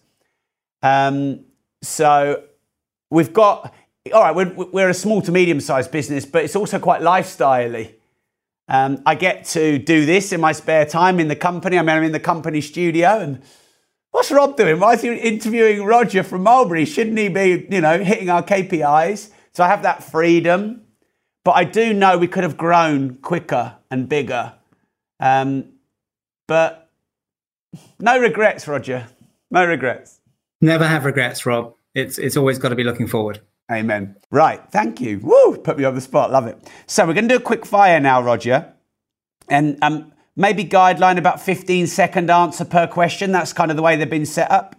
Speaker 1: Um, so we've got, all right, we're, we're a small to medium-sized business, but it's also quite lifestyle-y. Um, I get to do this in my spare time in the company. I mean, I'm in the company studio, and what's Rob doing? Why is he interviewing Roger from Mulberry? Shouldn't he be, you know, hitting our K P Is? So I have that freedom, but I do know we could have grown quicker and bigger. Um, but no regrets, Roger. No regrets.
Speaker 2: Never have regrets, Rob. It's it's always got to be looking forward.
Speaker 1: Amen. Right. Thank you. Woo! Put me on the spot. Love it. So we're going to do a quick fire now, Roger. And um, maybe guideline about fifteen second answer per question. That's kind of the way they've been set up.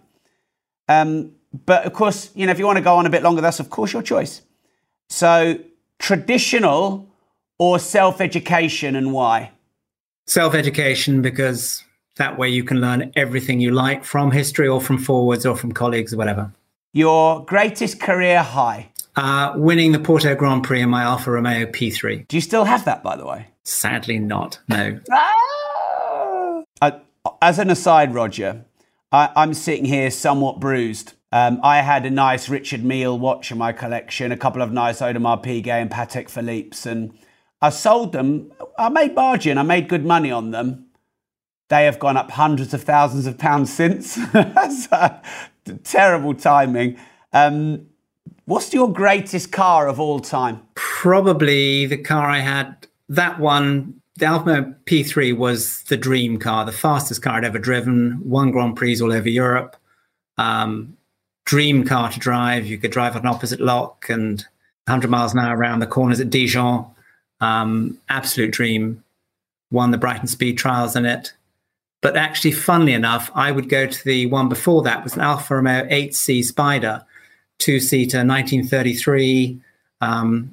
Speaker 1: Um, but of course, you know, if you want to go on a bit longer, that's of course your choice. So traditional or self-education, and why?
Speaker 2: Self-education, because that way you can learn everything you like from history or from forwards or from colleagues or whatever.
Speaker 1: Your greatest career high?
Speaker 2: Uh, winning the Porto Grand Prix in my Alfa Romeo P three.
Speaker 1: Do you still have that, by the way?
Speaker 2: Sadly not, no.
Speaker 1: Ah! Uh, as an aside, Roger, I, I'm sitting here somewhat bruised. Um, I had a nice Richard Mille watch in my collection, a couple of nice Audemars Piguet and Patek Philippe's, and I sold them. I made margin. I made good money on them. They have gone up hundreds of thousands of pounds since. That's uh, terrible timing. Um, what's your greatest car of all time?
Speaker 2: Probably the car I had. That one, the Alfa Romeo P three, was the dream car, the fastest car I'd ever driven. Won Grand Prix all over Europe. Um, dream car to drive. You could drive on an opposite lock and one hundred miles an hour around the corners at Dijon. Um, absolute dream. Won the Brighton Speed Trials in it. But actually, funnily enough, I would go to the one before that. It was an Alfa Romeo eight C Spider, two-seater, nineteen thirty-three. Um,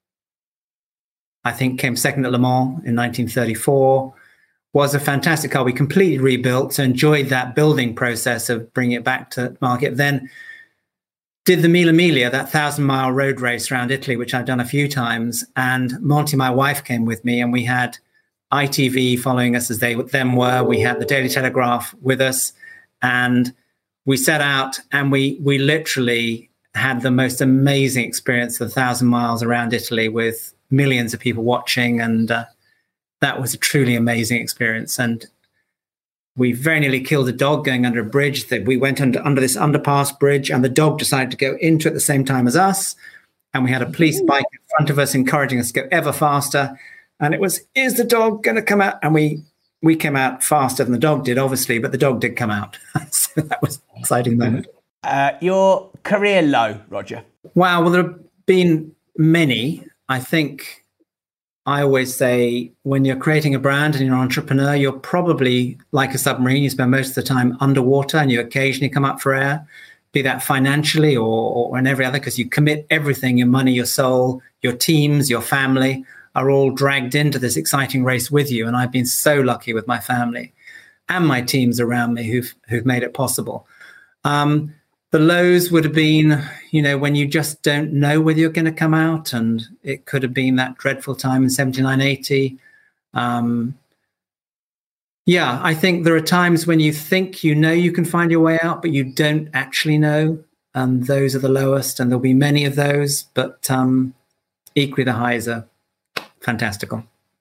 Speaker 2: I think came second at Le Mans in nineteen thirty-four. Was a fantastic car. We completely rebuilt, so enjoyed that building process of bringing it back to market. Then did the Mille Miglia, that thousand-mile road race around Italy, which I've done a few times. And Monty, my wife, came with me, and we had I T V following us as they them were. We had the Daily Telegraph with us, and we set out, and we we literally had the most amazing experience of a thousand miles around Italy with millions of people watching, and uh, that was a truly amazing experience. And we very nearly killed a dog going under a bridge. That we went under, under this underpass bridge, and the dog decided to go into it at the same time as us. And we had a police bike in front of us, encouraging us to go ever faster. And it was, is the dog going to come out? And we we came out faster than the dog did, obviously, but the dog did come out. So that was an exciting moment.
Speaker 1: Uh, your career low, Roger?
Speaker 2: Wow, well, there have been many. I think I always say when you're creating a brand and you're an entrepreneur, you're probably like a submarine. You spend most of the time underwater and you occasionally come up for air, be that financially or, or in every other, because you commit everything, your money, your soul, your teams, your family are all dragged into this exciting race with you. And I've been so lucky with my family and my teams around me who've who've made it possible. Um, the lows would have been, you know, when you just don't know whether you're going to come out, and it could have been that dreadful time in seventy-nine, eighty. Um, yeah, I think there are times when you think you know you can find your way out, but you don't actually know. And those are the lowest, and there'll be many of those, but um, equally the highs are fantastical.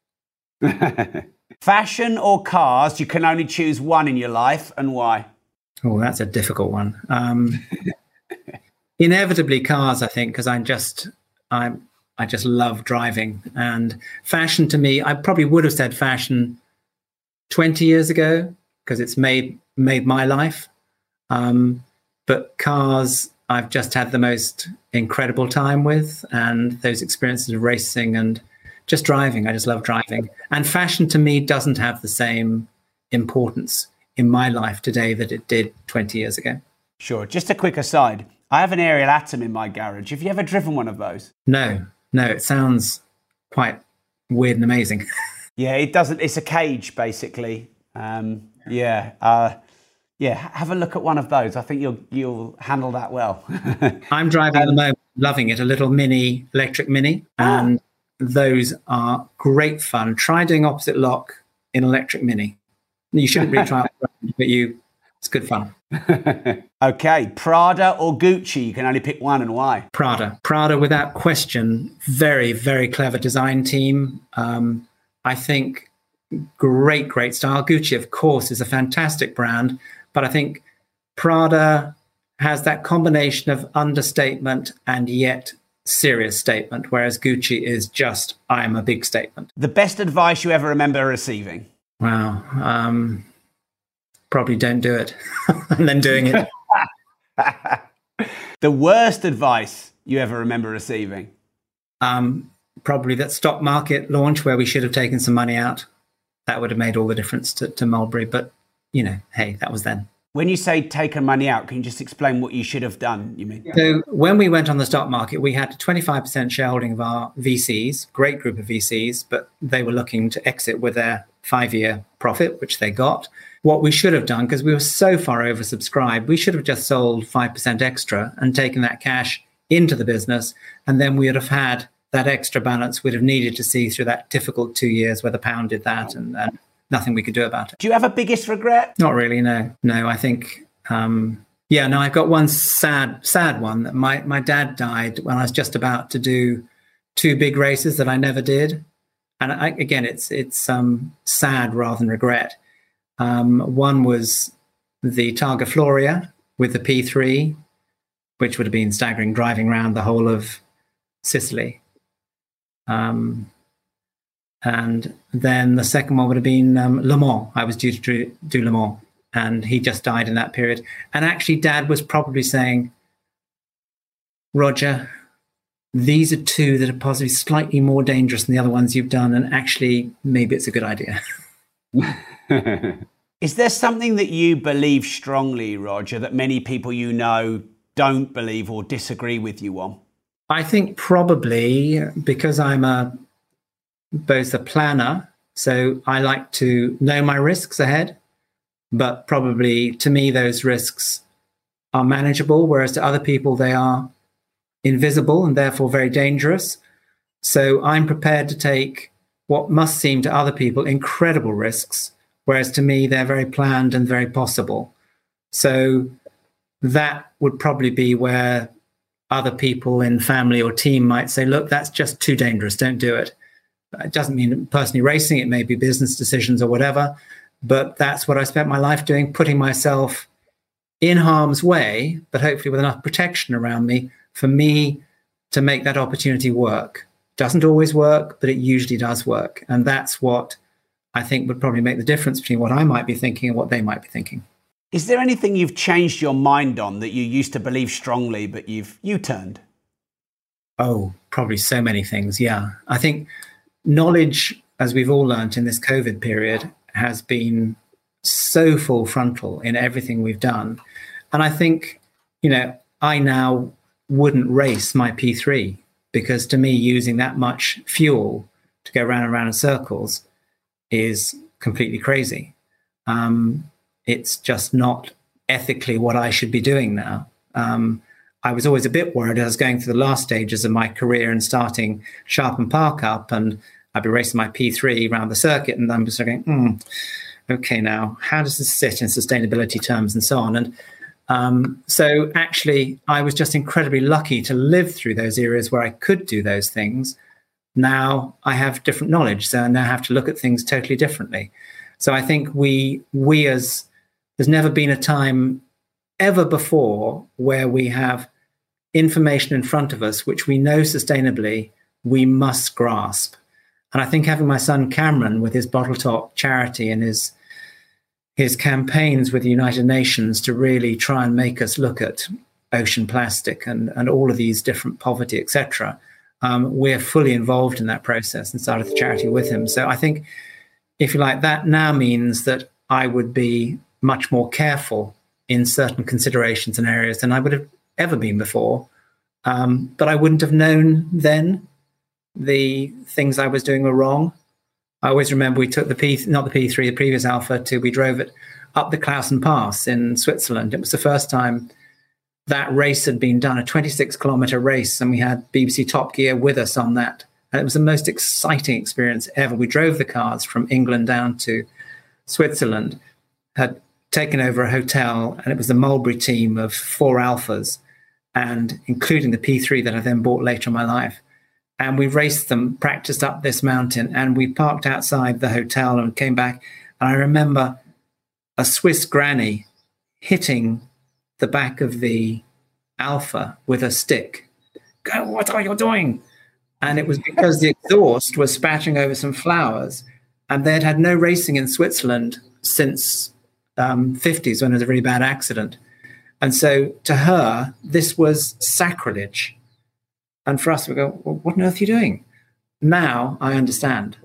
Speaker 1: Fashion or cars? You can only choose one in your life, and why?
Speaker 2: Oh, that's a difficult one. Um, inevitably cars, I think, because I'm just, I'm, I just love driving. And fashion to me, I probably would have said fashion twenty years ago because it's made made my life. Um, but cars, I've just had the most incredible time with, and those experiences of racing and just driving. I just love driving. And fashion to me doesn't have the same importance in my life today that it did twenty years ago.
Speaker 1: Sure. Just a quick aside. I have an Ariel Atom in my garage. Have you ever driven one of those?
Speaker 2: No, no. It sounds quite weird and amazing.
Speaker 1: Yeah, it doesn't. It's a cage, basically. Um, yeah. Uh, yeah. Have a look at one of those. I think you'll you'll handle that well.
Speaker 2: I'm driving um, at the moment, loving it. A little mini, electric mini.
Speaker 1: Ah.
Speaker 2: And those are great fun. Try doing opposite lock in electric mini. You shouldn't really try it, but you, it's good fun.
Speaker 1: Okay, Prada or Gucci? You can only pick one, and why?
Speaker 2: Prada. Prada, without question. Very, very clever design team. Um, I think great, great style. Gucci, of course, is a fantastic brand, but I think Prada has that combination of understatement and yet serious statement, whereas Gucci is just, I'm a big statement.
Speaker 1: The best advice you ever remember receiving?
Speaker 2: Wow. Um, probably don't do it. And then doing it.
Speaker 1: The worst advice you ever remember receiving?
Speaker 2: Um, probably that stock market launch where we should have taken some money out. That would have made all the difference to, to Mulberry. But, you know, hey, that was then.
Speaker 1: When you say taken money out, can you just explain what you should have done, you mean?
Speaker 2: So when we went on the stock market, we had twenty-five percent shareholding of our V Cs, great group of V Cs, but they were looking to exit with their five-year profit, which they got. What we should have done, because we were so far oversubscribed, we should have just sold five percent extra and taken that cash into the business. And then we would have had that extra balance we'd have needed to see through that difficult two years where the pound did that and, and nothing we could do about it.
Speaker 1: Do you have a biggest regret?
Speaker 2: Not really, no. No, I think, um, yeah, no, I've got one sad, sad one that my, my dad died when I was just about to do two big races that I never did. And I, again, it's it's um, sad rather than regret. Um, one was the Targa Floria with the P three, which would have been staggering, driving around the whole of Sicily. Um, and then the second one would have been um, Le Mans. I was due to do, do Le Mans, and he just died in that period. And actually, Dad was probably saying, Roger, these are two that are possibly slightly more dangerous than the other ones you've done, and actually, maybe it's a good idea.
Speaker 1: Is there something that you believe strongly, Roger, that many people you know don't believe or disagree with you on?
Speaker 2: I think probably because I'm a both a planner, so I like to know my risks ahead, but probably to me those risks are manageable, whereas to other people they are invisible and therefore very dangerous. So I'm prepared to take what must seem to other people incredible risks, whereas to me they're very planned and very possible. So that would probably be where other people in family or team might say, look, that's just too dangerous, don't do it. It doesn't mean personally racing, it may be business decisions or whatever, but that's what I spent my life doing, putting myself in harm's way, but hopefully with enough protection around me for me to make that opportunity work. Doesn't always work, but it usually does work. And that's what I think would probably make the difference between what I might be thinking and what they might be thinking.
Speaker 1: Is there anything you've changed your mind on that you used to believe strongly, but you've U-turned?
Speaker 2: Oh, probably so many things, yeah. I think knowledge, as we've all learned in this COVID period, has been so full frontal in everything we've done. And I think, you know, I now wouldn't race my P three because to me, using that much fuel to go round and round in circles is completely crazy. Um, it's just not ethically what I should be doing now. Um, I was always a bit worried. I was going through the last stages of my career and starting Sharp and Park up, and I'd be racing my P three around the circuit, and I'm just going, hmm, okay, now how does this sit in sustainability terms and so on? And um, so actually, I was just incredibly lucky to live through those eras where I could do those things. Now I have different knowledge, so I now have to look at things totally differently. So I think we we as there's never been a time ever before where we have information in front of us which we know sustainably we must grasp. And I think having my son Cameron with his Bottle Top charity and his his campaigns with the United Nations to really try and make us look at ocean plastic and, and all of these different poverty, et cetera, um, we're fully involved in that process and started the charity with him. So I think, if you like, that now means that I would be much more careful in certain considerations and areas than I would have ever been before. Um, but I wouldn't have known then the things I was doing were wrong. I always remember we took the P, not the P three, the previous Alpha, to we drove it up the Clausen Pass in Switzerland. It was the first time that race had been done, a twenty-six kilometer race, and we had B B C Top Gear with us on that. And it was the most exciting experience ever. We drove the cars from England down to Switzerland, had taken over a hotel, and it was the Mulberry team of four Alphas, and including the P three that I then bought later in my life. And we raced them, practiced up this mountain, and we parked outside the hotel and came back. And I remember a Swiss granny hitting the back of the Alpha with a stick. Go, what are you doing? And it was because the exhaust was spattering over some flowers, and they'd had no racing in Switzerland since um, fifties when there was a really bad accident. And so to her, this was sacrilege. And for us, we go, well, what on earth are you doing? Now I understand.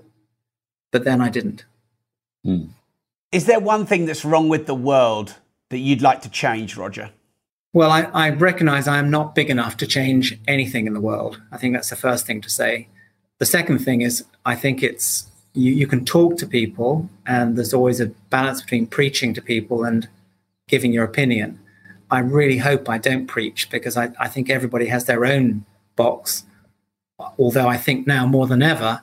Speaker 2: But then I didn't.
Speaker 1: Hmm. Is there one thing that's wrong with the world that you'd like to change, Roger?
Speaker 2: Well, I, I recognize I am not big enough to change anything in the world. I think that's the first thing to say. The second thing is, I think it's, you, you can talk to people, and there's always a balance between preaching to people and giving your opinion. I really hope I don't preach, because I, I think everybody has their own box. Although I think now more than ever,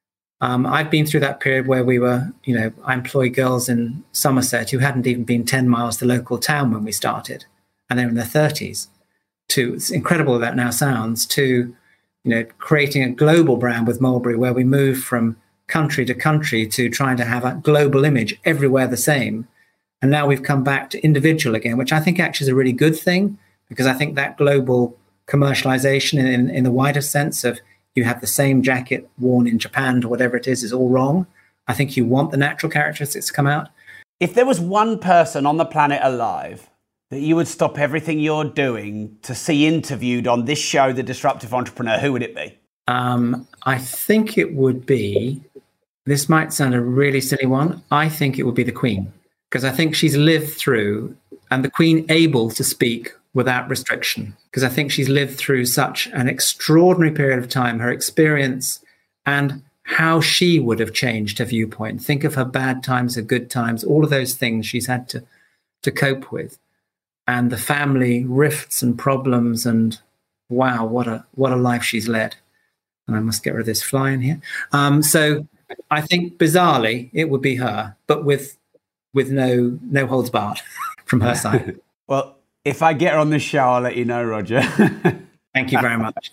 Speaker 2: um, I've been through that period where we were, you know, I employ girls in Somerset who hadn't even been ten miles to the local town when we started, and they're in their thirties. To, it's incredible that now sounds, to, you know, creating a global brand with Mulberry, where we move from country to country to trying to have a global image everywhere the same. And now we've come back to individual again, which I think actually is a really good thing, because I think that global commercialization in, in the wider sense of you have the same jacket worn in Japan or whatever it is, is all wrong. I think you want the natural characteristics to come out.
Speaker 1: If there was one person on the planet alive that you would stop everything you're doing to see interviewed on this show, The Disruptive Entrepreneur, who would it be?
Speaker 2: Um, I think it would be, this might sound a really silly one, I think it would be the Queen, because I think she's lived through, and the Queen able to speak without restriction, because I think she's lived through such an extraordinary period of time, her experience and how she would have changed her viewpoint. Think of her bad times, her good times, all of those things she's had to, to cope with, and the family rifts and problems, and wow, what a what a life she's led. And I must get rid of this fly in here. Um, so I think bizarrely it would be her, but with with no no holds barred from her side.
Speaker 1: Well, if I get her on the show, I'll let you know, Roger.
Speaker 2: Thank you very much.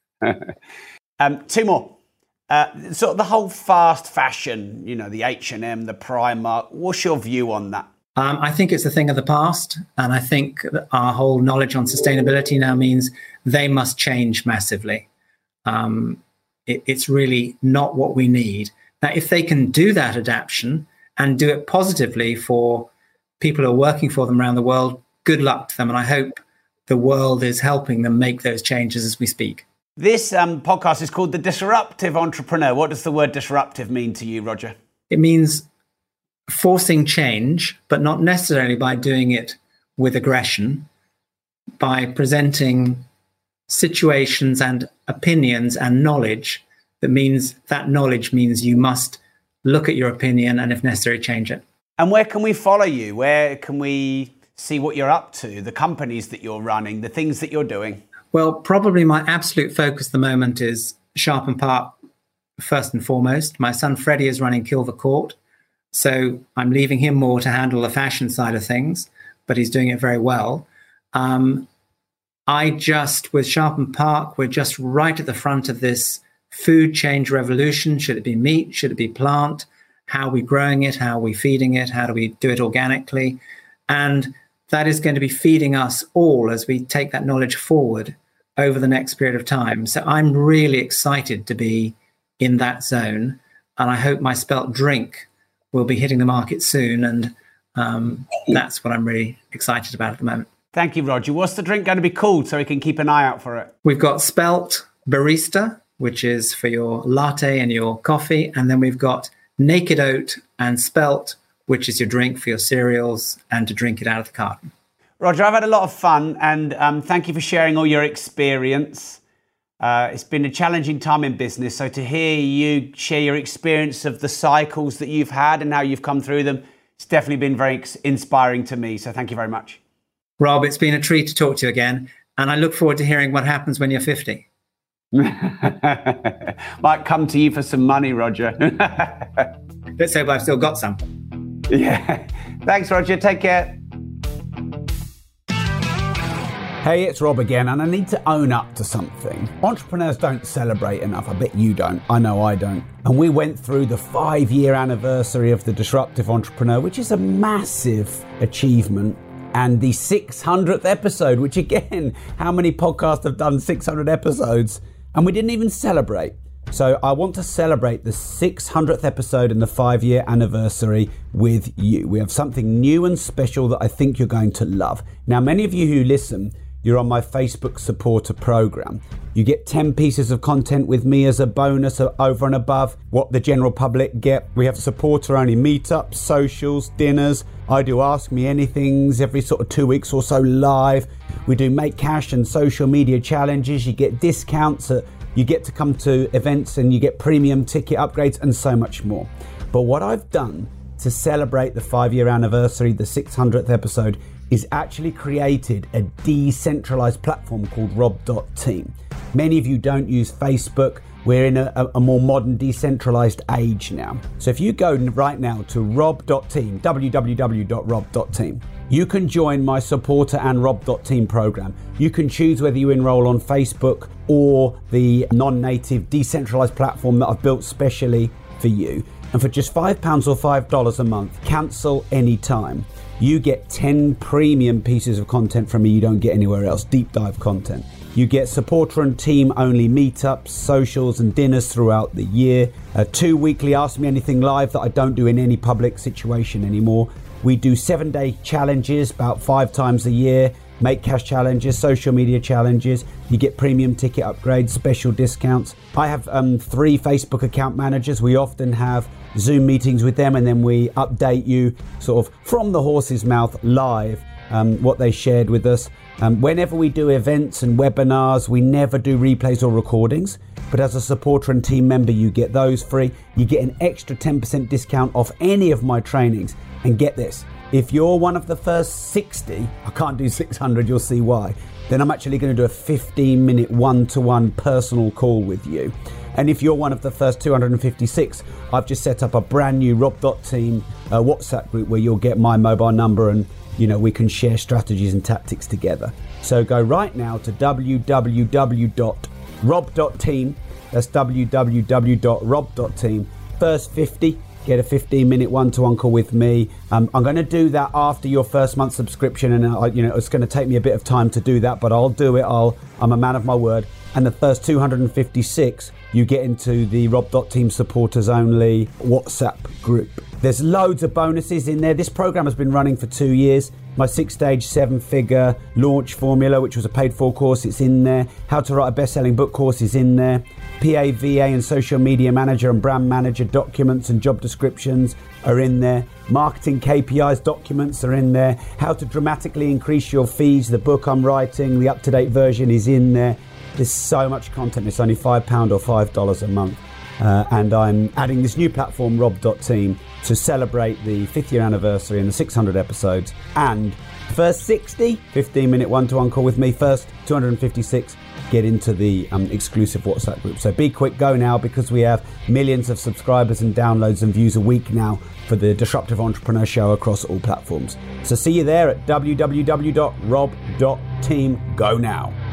Speaker 1: um, two more. Uh, so the whole fast fashion, you know, the H and M, the Primark, what's your view on that?
Speaker 2: Um, I think it's a thing of the past. And I think that our whole knowledge on sustainability now means they must change massively. Um, it, it's really not what we need. Now, if they can do that adaptation and do it positively for people who are working for them around the world, good luck to them. And I hope the world is helping them make those changes as we speak.
Speaker 1: This um, podcast is called The Disruptive Entrepreneur. What does the word disruptive mean to you, Roger?
Speaker 2: It means forcing change, but not necessarily by doing it with aggression, by presenting situations and opinions and knowledge that means that knowledge means you must look at your opinion and, if necessary, change it.
Speaker 1: And where can we follow you? Where can we see what you're up to, the companies that you're running, the things that you're doing?
Speaker 2: Well, probably my absolute focus at the moment is Sharp and Park, first and foremost. My son Freddie is running Kilver Court, so I'm leaving him more to handle the fashion side of things, but he's doing it very well. Um, I just, with Sharp and Park, we're just right at the front of this food change revolution. Should it be meat? Should it be plant? How are we growing it? How are we feeding it? How do we do it organically? And that is going to be feeding us all as we take that knowledge forward over the next period of time. So I'm really excited to be in that zone. And I hope my Spelt drink will be hitting the market soon. And um, that's what I'm really excited about at the moment.
Speaker 1: Thank you, Roger. What's the drink going to be called so we can keep an eye out for it?
Speaker 2: We've got Spelt Barista, which is for your latte and your coffee. And then we've got Naked Oat and Spelt, which is your drink for your cereals and to drink it out of the carton.
Speaker 1: Roger, I've had a lot of fun, and um, thank you for sharing all your experience. Uh, it's been a challenging time in business, so to hear you share your experience of the cycles that you've had and how you've come through them, it's definitely been very inspiring to me. So thank you very much.
Speaker 2: Rob, it's been a treat to talk to you again, and I look forward to hearing what happens when you're fifty.
Speaker 1: Might come to you for some money, Roger.
Speaker 2: Let's hope I've still got some.
Speaker 1: Yeah. Thanks, Roger. Take care. Hey, it's Rob again, and I need to own up to something. Entrepreneurs don't celebrate enough. I bet you don't. I know I don't. And we went through the five-year anniversary of The Disruptive Entrepreneur, which is a massive achievement, and the six hundredth episode, which again, how many podcasts have done six hundred episodes? And we didn't even celebrate. So I want to celebrate the six hundredth episode and the five-year anniversary with you. We have something new and special that I think you're going to love. Now, many of you who listen, you're on my Facebook supporter program. You get ten pieces of content with me as a bonus over and above what the general public get. We have supporter-only meetups, socials, dinners. I do Ask Me Anythings every sort of two weeks or so live. We do Make Cash and social media challenges. You get discounts. At, you get to come to events and you get premium ticket upgrades and so much more. But what I've done to celebrate the five-year anniversary, the six hundredth episode, is actually created a decentralized platform called rob dot team. Many of you don't use Facebook. We're in a, a more modern decentralized age now. So if you go right now to rob dot team, w w w dot rob dot team, you can join my supporter and rob dot team program. You can choose whether you enroll on Facebook or the non-native decentralized platform that I've built specially for you. And for just five pounds or five dollars a month, cancel anytime. You get ten premium pieces of content from me you don't get anywhere else, deep dive content. You get supporter and team only meetups, socials and dinners throughout the year. Uh, two weekly Ask Me Anything live that I don't do in any public situation anymore. We do seven day challenges about five times a year. Make Cash challenges, social media challenges. You get premium ticket upgrades, special discounts. I have um, three Facebook account managers. We often have Zoom meetings with them, and then we update you sort of from the horse's mouth live um, what they shared with us. Um, whenever we do events and webinars, we never do replays or recordings. But as a supporter and team member, you get those free. You get an extra ten percent discount off any of my trainings. And get this, if you're one of the first sixty, I can't do six hundred, you'll see why, then I'm actually going to do a fifteen minute one-to-one personal call with you. And if you're one of the first two hundred fifty-six, I've just set up a brand new rob dot team uh, WhatsApp group where you'll get my mobile number and, you know, we can share strategies and tactics together. So go right now to w w w dot rob dot team. That's w w w dot rob dot team. First fifty. Get a fifteen minute one-to-one call with me. Um, I'm going to do that after your first month subscription, and uh, you know it's going to take me a bit of time to do that, but I'll do it. I'll. I'm a man of my word. And the first two hundred fifty-six, you get into the rob dot team supporters only WhatsApp group. There's loads of bonuses in there. This program has been running for two years. My six-stage, seven-figure launch formula, which was a paid-for course, it's in there. How to write a best-selling book course is in there. P A, V A and social media manager and brand manager documents and job descriptions are in there. Marketing K P Is documents are in there. How to dramatically increase your fees, the book I'm writing, the up-to-date version is in there. There's so much content. It's only five pounds or five dollars a month.
Speaker 3: Uh, and I'm adding this new platform, rob dot team, to celebrate the fifth year anniversary and the six hundred episodes. And first sixty, fifteen minute one-to-one call with me. First two hundred fifty-six, get into the um, exclusive WhatsApp group. So be quick, go now, because we have millions of subscribers and downloads and views a week now for the Disruptive Entrepreneur Show across all platforms. So see you there at w w w dot rob dot team. Go now.